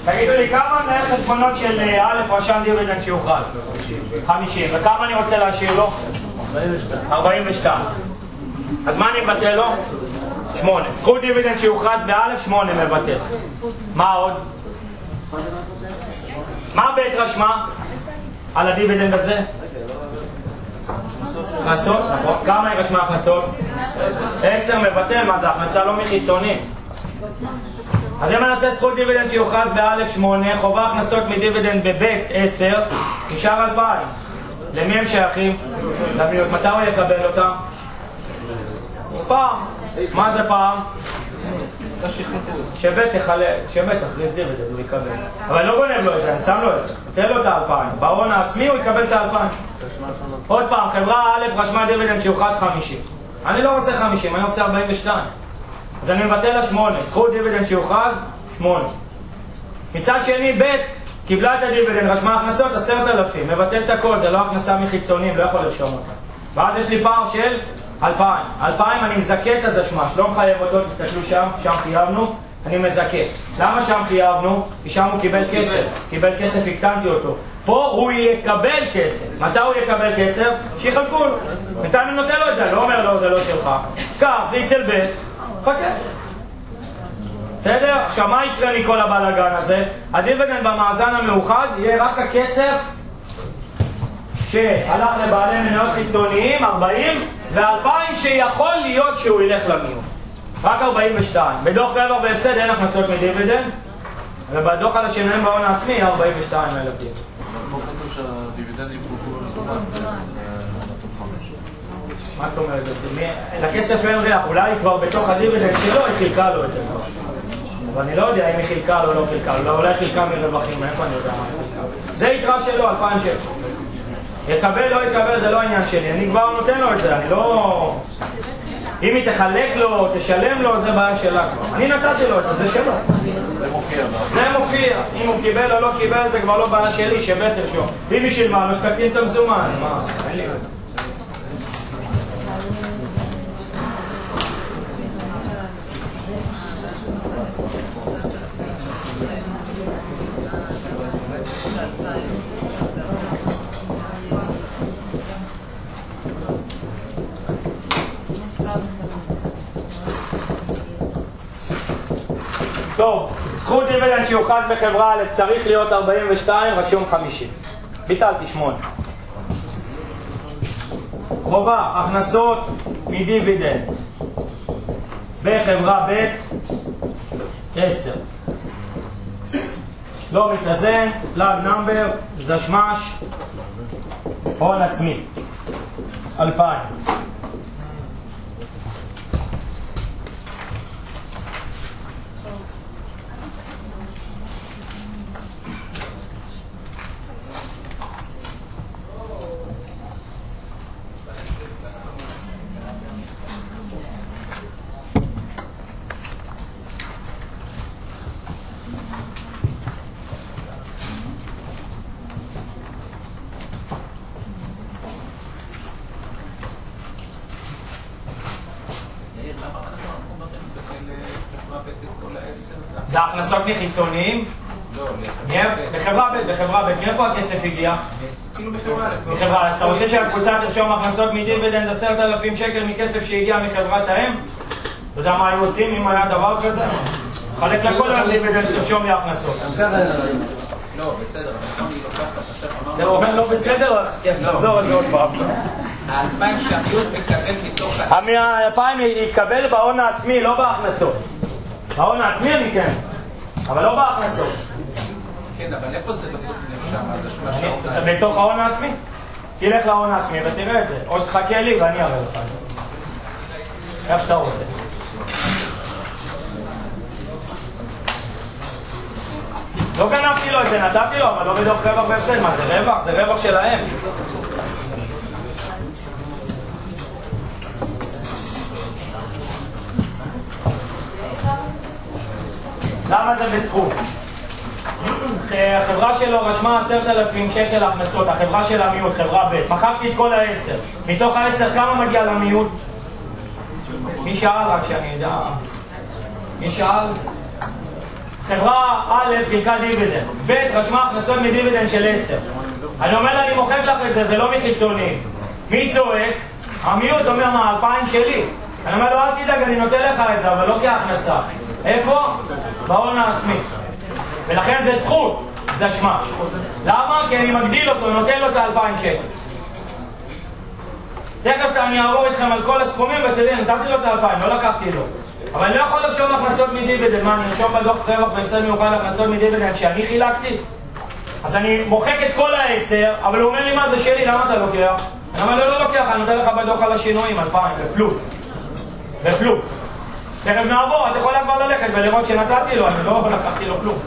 Speaker 1: תגידו לי, כמה מנהל חשבונות של א' רשם דיבידנד שיוכרז? חמישים. וכמה אני רוצה להשאיר לו? ארבעים ושתיים. אז מה אני מבטל לו? שמונה. זכות דיבידנד שיוכרז בא', שמונה מבטל. מה עוד? מה ב' רשמה על הדיבידנד הזה? הכנסות? נכון. כמה היא רשמה הכנסות? עשר מבטל. מה זה? הכנסה לא מחיצונית. אז אם אני עושה זכות דיבידנד שיוכרז בא' שמונה, חובה הכנסות מדיבידנד בב' עשר, נשאר אלפיים. למי הם שייכים? למיעוט. מתי הוא יקבל אותם? פעם. מה זה פעם? שב' תחלק, שב' תכניס דיבידנד, הוא יקבל. אבל אני לא גונב לו את זה, אני שם לו את זה. נותן לו את האלפיים. בהון העצמי הוא יקבל את האלפיים. עוד פעם, חברה א' רשמה דיבידנד שיוכרז חמישים. אני לא רוצה חמישים, אני רוצה ארבעים ושתיים. אז אני מבטל לה זכות דיבידנד שיוכרז, שמונה. מצד שני, ב' קיבלה את הדיבידנד, רשמה הכנסות, עשרת אלפים. מבטל את הכל, זה לא הכנסה מחיצונים, לא יכול לרשום אותה. ואז יש לי פער של אלפיים. אלפיים אני מזכה את הזשמש, לא מחייב אותו, תסתכלו שם, שם חייבנו, אני מזכה. למה שם חייבנו? כי שם הוא קיבל כסף, קיבל כסף, הקטנתי אותו. פה הוא יקבל כסף. מתי הוא יקבל כסף? שיחלקו לו. בינתיים אני נותן לו את זה, לא אומר לו, זה לא שלך. כך, זה אצל ב' חכה. בסדר? עכשיו מה יקרה מכל הבלגן הזה? הדיבידנד במאזן המאוחד יהיה רק הכסף שהלך לבעלי מניות חיצוניים, ארבעים, ו-אלפיים שיכול להיות שהוא ילך למיעוט. רק ארבעים ושתיים. בדוח רווח והפסד אין הכנסות מדיבידנד, ובדוח על השינויים בהון העצמי ארבעים ושתיים אלף דיבידנד. מה זאת אומרת? לכסף אין ריח, אולי כבר בתוך הדיבידנד שלו היא חילקה לו את זה. אבל אני לא יודע אם היא חילקה לו או לא חילקה לו, אולי חילקה מרווחים, איפה אני יודע מה היא חילקה. זה יתרה שלו, אלפיים שקל. יקבל לא יקבל, זה לא העניין שלי, אני כבר נותן לו את זה, אני לא... אם היא תחלק לו, תשלם לו, זה בעיה שלה כבר. אני נתתי לו את זה, זה שלו. זה מופיע. זה מופיע. אם הוא קיבל או לא קיבל, זה כבר לא בעיה שלי, שבט תרשום. אם היא שילמה, לא שתקטין את המזומן. מה? אין לי. טוב, זכות דיבידנד שיוכרז בחברה א' צריך להיות ארבעים ושתיים, רשום חמישים. ביטלתי שמונה. חובה, הכנסות מדיבידנד בחברה ב' עשר. לא מתאזן, פלאג נאמבר, זשמש, הון עצמי אלפיים. זה הכנסות מחיצוניים?
Speaker 2: לא,
Speaker 1: בחברה ב', בחברה ב', מאיפה הכסף הגיע?
Speaker 2: אפילו בחברה.
Speaker 1: בחברה, אתה רוצה שהקבוצה תרשום הכנסות מדיבידנד עשרת אלפים שקל מכסף שהגיע מחברת האם? אתה יודע מה היו עושים אם היה דבר כזה? חלק לכל הדיבידנד שתרשום לי הכנסות.
Speaker 2: לא, בסדר, אבל אני לוקח את השם, אמרנו...
Speaker 1: זה אומר לא בסדר? תחזור על זה עוד פעם.
Speaker 2: האלפיים שהמיעוט מקבל מתוך...
Speaker 1: האלפיים יקבל בהון העצמי, לא בהכנסות. ההון העצמי אני כן, אבל לא בהכנסות.
Speaker 2: כן, אבל איפה זה בסוף נרשם? אז השמה שההון העצמי.
Speaker 1: זה בתוך ההון העצמי. תלך להון העצמי ותראה את זה. או שתחכה לי ואני אראה לך את זה. איך שאתה רוצה. לא גנבתי לו את זה, נתתי לו, אבל לא בדוח רווח והפסד. מה זה רווח? זה רווח שלהם. למה זה בסכום? החברה שלו רשמה עשרת אלפים שקל הכנסות, החברה של המיעוט, חברה ב', מכרתי את כל העשר. מתוך העשר כמה מגיע למיעוט? מי שאל רק שאני יודע? מי שאל? חברה א' חילקה דיבידנד, ב' רשמה הכנסות מדיבידנד של עשר. אני אומר לה, אני מוחק לך את זה, זה לא מחיצוני. מי צועק? המיעוט אומר, מה, אלפיים שלי? אני אומר לו, אל תדאג, אני נותן לך את זה, אבל לא כהכנסה. איפה? בהון העצמי. ולכן זה זכות, זה שמש. למה? כי אני מגדיל אותו, אני נותן לו את האלפיים שקל. תכף אני אעבור איתכם על כל הסכומים ותראי, נתתי לו את האלפיים, לא לקחתי לו. אבל אני לא יכול לרשום הכנסות מדיבידנד. מה, אני ארשום בדוח רווח והפסד מיוחד הכנסות מדיבידנד שאני חילקתי? אז אני מוחק את כל העשר, אבל הוא אומר לי, מה זה שלי, למה אתה לוקח? אני אומר לו, לא לוקח, אני נותן לך בדוח על השינויים, אלפיים, בפלוס. בפלוס. תכף נעבור, את יכולה כבר ללכת ולראות שנתתי לו, אני לא לקחתי לו כלום.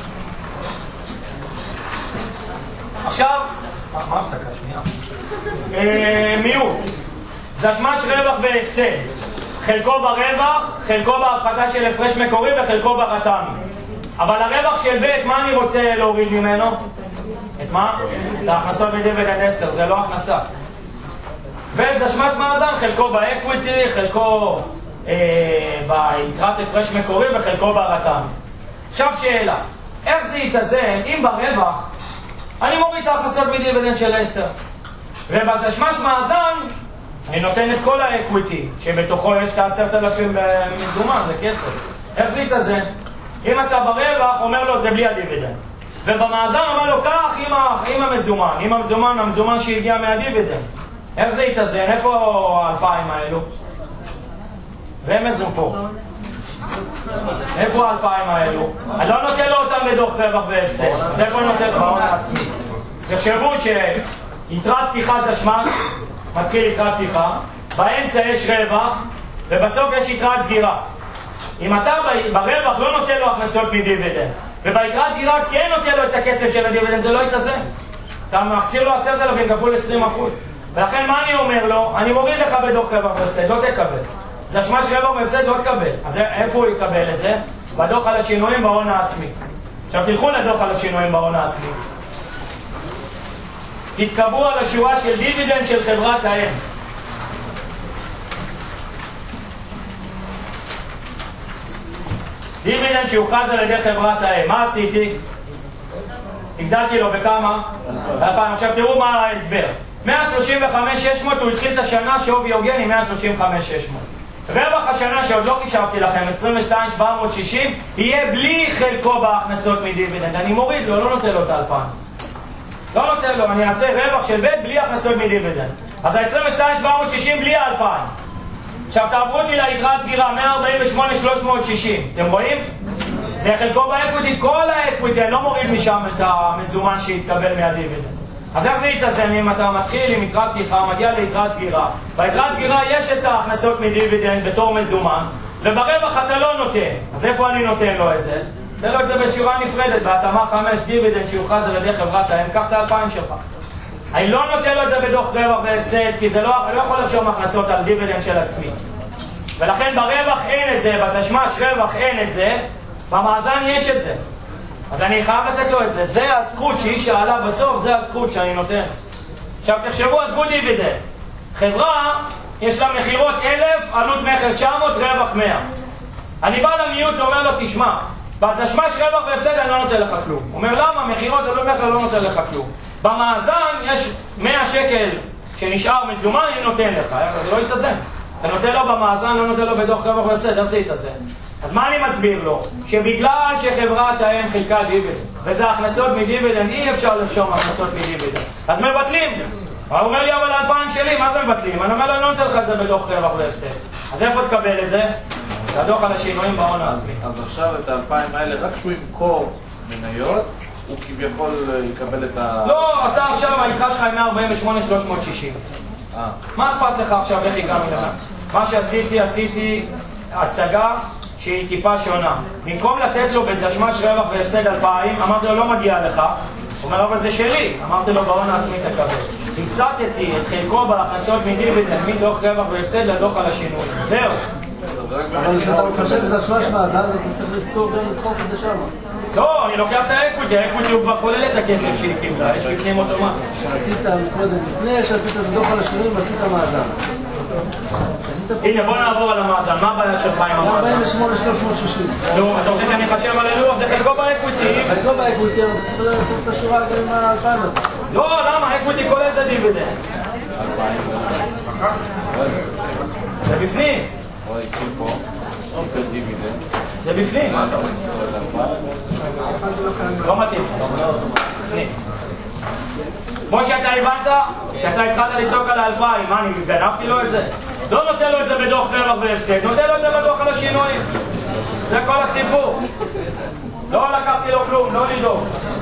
Speaker 1: עכשיו, מה הפסקה? שנייה. מיעוט. זה השמש רווח והפסד. חלקו ברווח, חלקו בהפחתה של הפרש מקורי וחלקו ברתמי. אבל הרווח של ב', מה אני רוצה להוריד ממנו? את מה? את ההכנסות מדיבידנד עשר, זה לא הכנסה. וזה שמש מאזן, חלקו באקוויטי, חלקו אה, ביתרת הפרש מקורי וחלקו ברתמי. עכשיו שאלה, איך זה יתאזן אם ברווח אני מוריד את ההכנסות מדיבידנד של עשר, ובזה שמש מאזן אני נותן את כל האקוויטי, שבתוכו יש את עשרת אלפים במזומן, זה כסף. איך זה יתאזן? אם אתה ברווח, אומר לו זה בלי הדיבידנד. ובמאזן אומר לו כך עם, עם המזומן, עם המזומן, המזומן שהגיע מהדיבידנד. איך זה יתאזן? איפה האלפיים האלו? רמז הוא פה. איפה האלפיים האלו? אני לא נותן לו אותם בדוח רווח והפסד. אז איפה אני נותן לו? בהון העצמי. תחשבו שיתרת פתיחה זה שמש, מתחיל יתרת פתיחה, באמצע יש רווח, ובסוף יש יתרת סגירה. אם אתה ברווח לא נותן לו הכנסות מדיבידנד, וביתרת סגירה כן נותן לו את הכסף של הדיבידנד, זה לא יתאזן. אתה מחסיר לו עשרת אלפים כפול עשרים אחוז. ולכן מה אני אומר לו? אני מוריד לך בדוח רווח והפסד, לא תקבל. זה שמש רווח והפסד, לא תקבל. אז איפה הוא יקבל את זה? בדוח על השינויים בהון העצמי. עכשיו תלכו לדוח על השינויים בהון העצמי. תתקבעו על השורה של דיבידנד של חברת האם. דיבידנד שהוכרז על ידי חברת האם. מה עשיתי? הגדלתי לו בכמה? באלפיים. עכשיו תראו מה ההסבר. מאה שלושים וחמש אלף שש מאות, הוא התחיל את השנה שווי הוגן עם מאה שלושים וחמש אלף שש מאות. רווח השנה שעוד לא חישבתי לכם, עשרים ושתיים אלף שבע מאות שישים, יהיה בלי חלקו בהכנסות מדיבידנד. אני מוריד לו, לא נותן לו את האלפיים. לא נותן לו, אני אעשה רווח של בית בלי הכנסות מדיבידנד. אז ה-עשרים ושתיים אלף שבע מאות שישים בלי האלפיים. עכשיו תעברו אותי ליתרת סגירה, מאה ארבעים ושמונה אלף שלוש מאות שישים. אתם רואים? זה חלקו באקוויטי, כל האקוויטי, אני לא מוריד משם את המזומן שהתקבל מהדיבידנד. אז איך זה יתאזן? אם אתה מתחיל עם יתרת פתיחה, מגיע ליתרת סגירה. ביתרת סגירה יש את ההכנסות מדיבידנד בתור מזומן, וברווח אתה לא נותן. אז איפה אני נותן לו את זה? תן לו את זה בשורה נפרדת, בהתאמה חמש דיבידנד שיוכרז על ידי חברת האם, קח את האלפיים שלך. אני לא נותן לו את זה בדוח רווח והפסד, כי זה לא, לא יכול לרשום הכנסות על דיבידנד של עצמי. ולכן ברווח אין את זה, בזשמש רווח אין את זה, במאזן יש את זה. אז אני חייב לתת לו את זה. זה הזכות שהיא שאלה בסוף, זה הזכות שאני נותן. עכשיו תחשבו, עזבו דיבידנד. חברה, יש לה מחירות אלף, עלות מחר תשע מאות, רווח מאה. אני בא למיעוט ואומר לו, תשמע, בזשמש רווח והפסד אני לא נותן לך כלום. הוא אומר, למה? מחירות עלות מחר לא נותן לך כלום. במאזן יש מאה שקל שנשאר מזומן, אני נותן לך. זה לא יתאזן. אתה נותן לו במאזן, לא נותן לו בדוח רווח והפסד, איך זה יתאזן? אז מה אני מסביר לו? שבגלל שחברת האם חילקה דיבידנד, וזה הכנסות מדיבידנד, אי אפשר לרשום הכנסות מדיבידנד. אז מבטלים. הוא אומר לי, אבל אלפיים שלי, מה זה מבטלים? אני אומר לו, אני לא נותן לך את זה בדוח רווח והפסד. אז איפה תקבל את זה? זה הדוח על השינויים בהון העצמי.
Speaker 6: אז עכשיו את האלפיים האלה, רק שהוא ימכור מניות, הוא כביכול יקבל את ה...
Speaker 1: לא, אתה עכשיו, היתרה שלך היא מאה ארבעים ושמונה אלף שלוש מאות שישים. מה אכפת לך עכשיו איך הגענו לכאן? מה שעשיתי, עשיתי הצגה שהיא טיפה שונה. במקום לתת לו בזשמש רווח והפסד אלפיים, אמרתי לו, לא מגיע לך. הוא אומר, אבל זה שלי. אמרתי לו, בהון העצמי תקבל. הסתתי את חלקו בהכנסות מדיבידנד, מדוח רווח והפסד לדוח על השינוי. זהו.
Speaker 8: אבל כשאתה מחשב את השמש מאזן, אתה צריך לזכור גם לדחוף את זה שם.
Speaker 1: לא, אני לוקח את האקוויטי, האקוויטי הוא כבר כולל את הכסף שהיא קיבלה, יש בפנים אוטומטי.
Speaker 8: שעשית קודם לפני, שעשית את הדוח על השינויים ועשית מאזן.
Speaker 1: הנה בוא נעבור על המאזן, מה הבעיה שלך עם המאזן?
Speaker 8: ארבעים ושמונה שלוש מאות שישים.
Speaker 1: נו, אתה רוצה שאני אחשב על הלוח? זה חלקו באקוויטי.
Speaker 8: חלקו באקוויטי, אבל צריך לעשות את השורה גם עם האלפיים הזה.
Speaker 1: לא, למה? אקוויטי כולל את הדיבידנד. זה בפנים. זה בפנים. לא מתאים. בפנים. כמו שאתה הבנת, שאתה התחלת לצעוק על האלפיים, מה, אני גנבתי לו את זה? לא נותן לו את זה בדוח רווח והפסד, נותן לו את זה בדוח על השינויים. זה כל הסיפור. לא לקחתי לו כלום, לא לדאוג.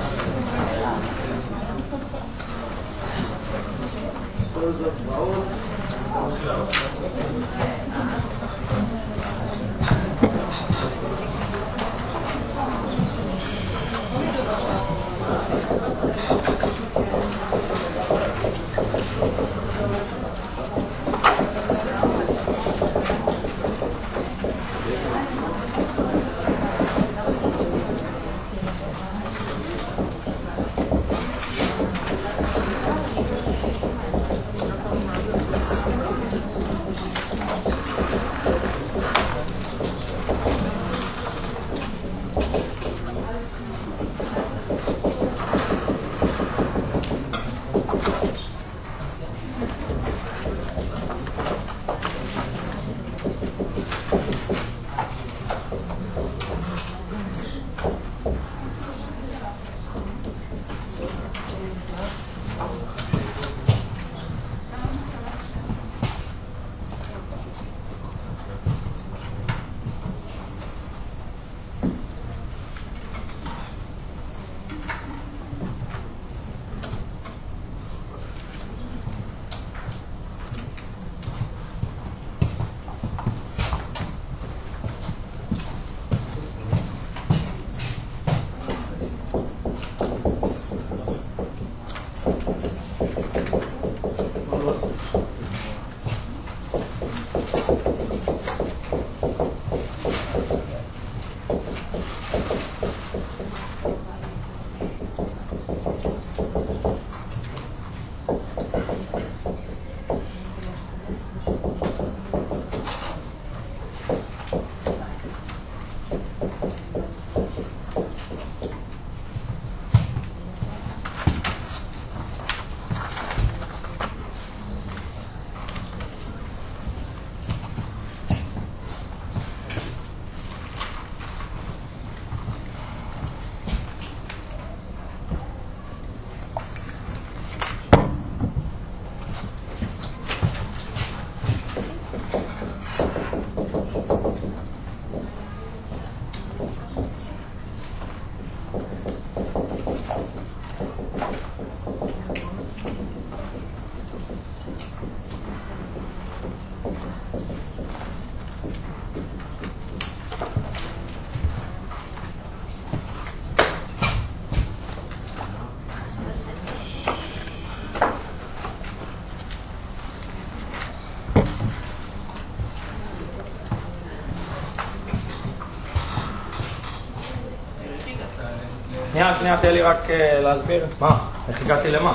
Speaker 1: שנייה, שנייה, תן לי רק להסביר. מה? איך הגעתי למה?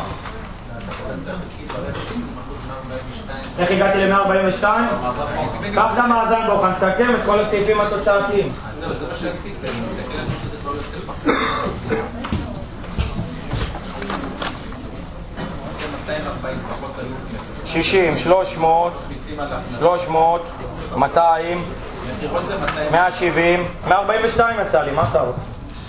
Speaker 1: איך הגעתי ל-מאה ארבעים ושתיים? כך גם מאזן בו, נסכם את כל הסעיפים התוצאתיים.
Speaker 2: זהו, זה מה שעשיתם, נסתכל לנו שזה כבר יוצא פחות. זה מאתיים וארבעים פחות עלות.
Speaker 1: שישים, שלוש מאות, שלוש מאות, מאתיים, מאה שבעים, מאה ארבעים ושתיים יצא לי, מה אתה רוצה?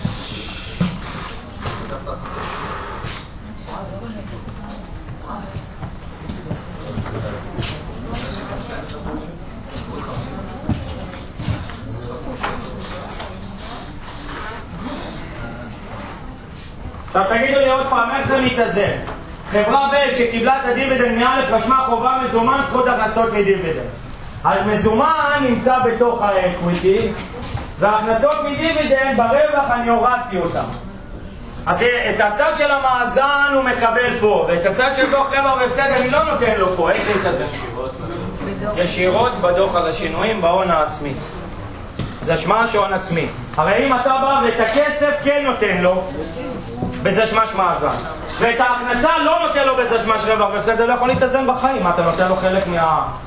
Speaker 1: עכשיו תגידו לי עוד פעם, איך זה מתאזן? חברה ב' שקיבלה את הדיבידנד מאלף רשמה חובה מזומן זכות הכנסות מדיבידנד. המזומן נמצא בתוך האקוויטי, וההכנסות מדיבידנד ברווח אני הורדתי אותם. אז את הצד של המאזן הוא מקבל פה, ואת הצד של דוח רווח והפסד אני לא נותן לו פה. איך זה יתאזן? ישירות בדוח על השינויים בהון העצמי. זה שמש הון עצמי. הרי אם אתה בא ואת הכסף כן נותן לו בזה שמש מאזן, ואת ההכנסה לא נותן לו בזה שמש רווח והפסד, זה לא יכול להתאזן בחיים. אתה נותן לו חלק מה...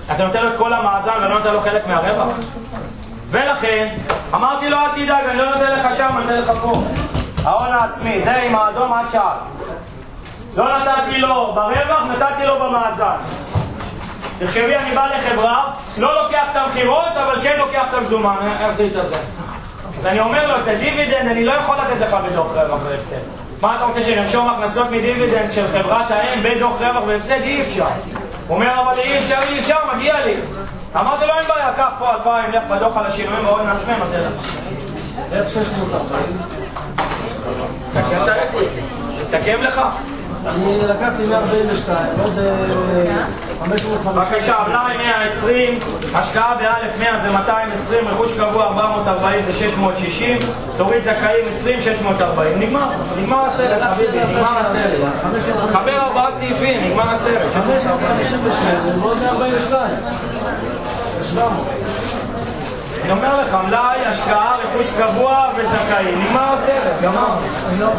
Speaker 1: אתה נותן לו את כל המאזן ולא נותן לו חלק מהרווח. ולכן, אמרתי לו, אל תדאג, אני לא נותן לך שם, אני נותן לך פה. ההון העצמי, זה עם האדום עד שעה. לא נתתי לו ברווח, נתתי לו במאזן. תחשבי, אני בא לחברה, לא לוקח את המחירות, אבל כן לוקח את המזומן. איך זה יתאזן? אז אני אומר לו, את הדיבידנד אני לא יכול לתת לך בדוח רווח והפסד. מה אתה רוצה, שנרשום הכנסות מדיבידנד של חברת האם בדוח רווח והפסד? אי אפשר. הוא אומר, אבל אי אפשר, אי אפשר, מגיע לי. אמרתי לו, אין בעיה, קח פה אלפיים, לך בדוח על השינויים ועוד נעצמם, אז זה לך.
Speaker 8: איך שש מאות ארבעים?
Speaker 1: סכם את הרקווי. נסכם לך.
Speaker 8: אני לקחתי מאה ארבעים ושתיים, עוד חמש מאות וחמישים.
Speaker 1: בבקשה, מלאי מאה ועשרים, השקעה באלף מאה זה מאתיים ועשרים, רכוש קבוע ארבע מאות וארבעים זה שש מאות ושישים, תוריד זכאים עשרים, שש מאות וארבעים. נגמר, נגמר הסרט, חביבי, נגמר הסרט. חבר ארבעה סעיפים, נגמר הסרט.
Speaker 8: חמש מאות חמישים ושבע, ועוד מאה ארבעים ושתיים. שבע מאות.
Speaker 1: אני אומר לך, מלאי, השקעה, רכוש קבוע וזכאים. נגמר הסרט, גמר.
Speaker 8: אני לא...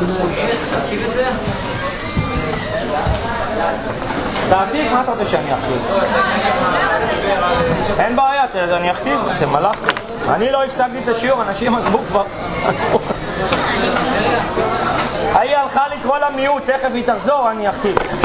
Speaker 1: תעתיק, מה אתה רוצה שאני אכתיב? אין בעיה, אני אכתיב, זה מלאך. אני לא הפסקתי את השיעור, אנשים עזבו כבר. ההיא הלכה לקרוא למיעוט, תכף היא תחזור, אני אכתיב.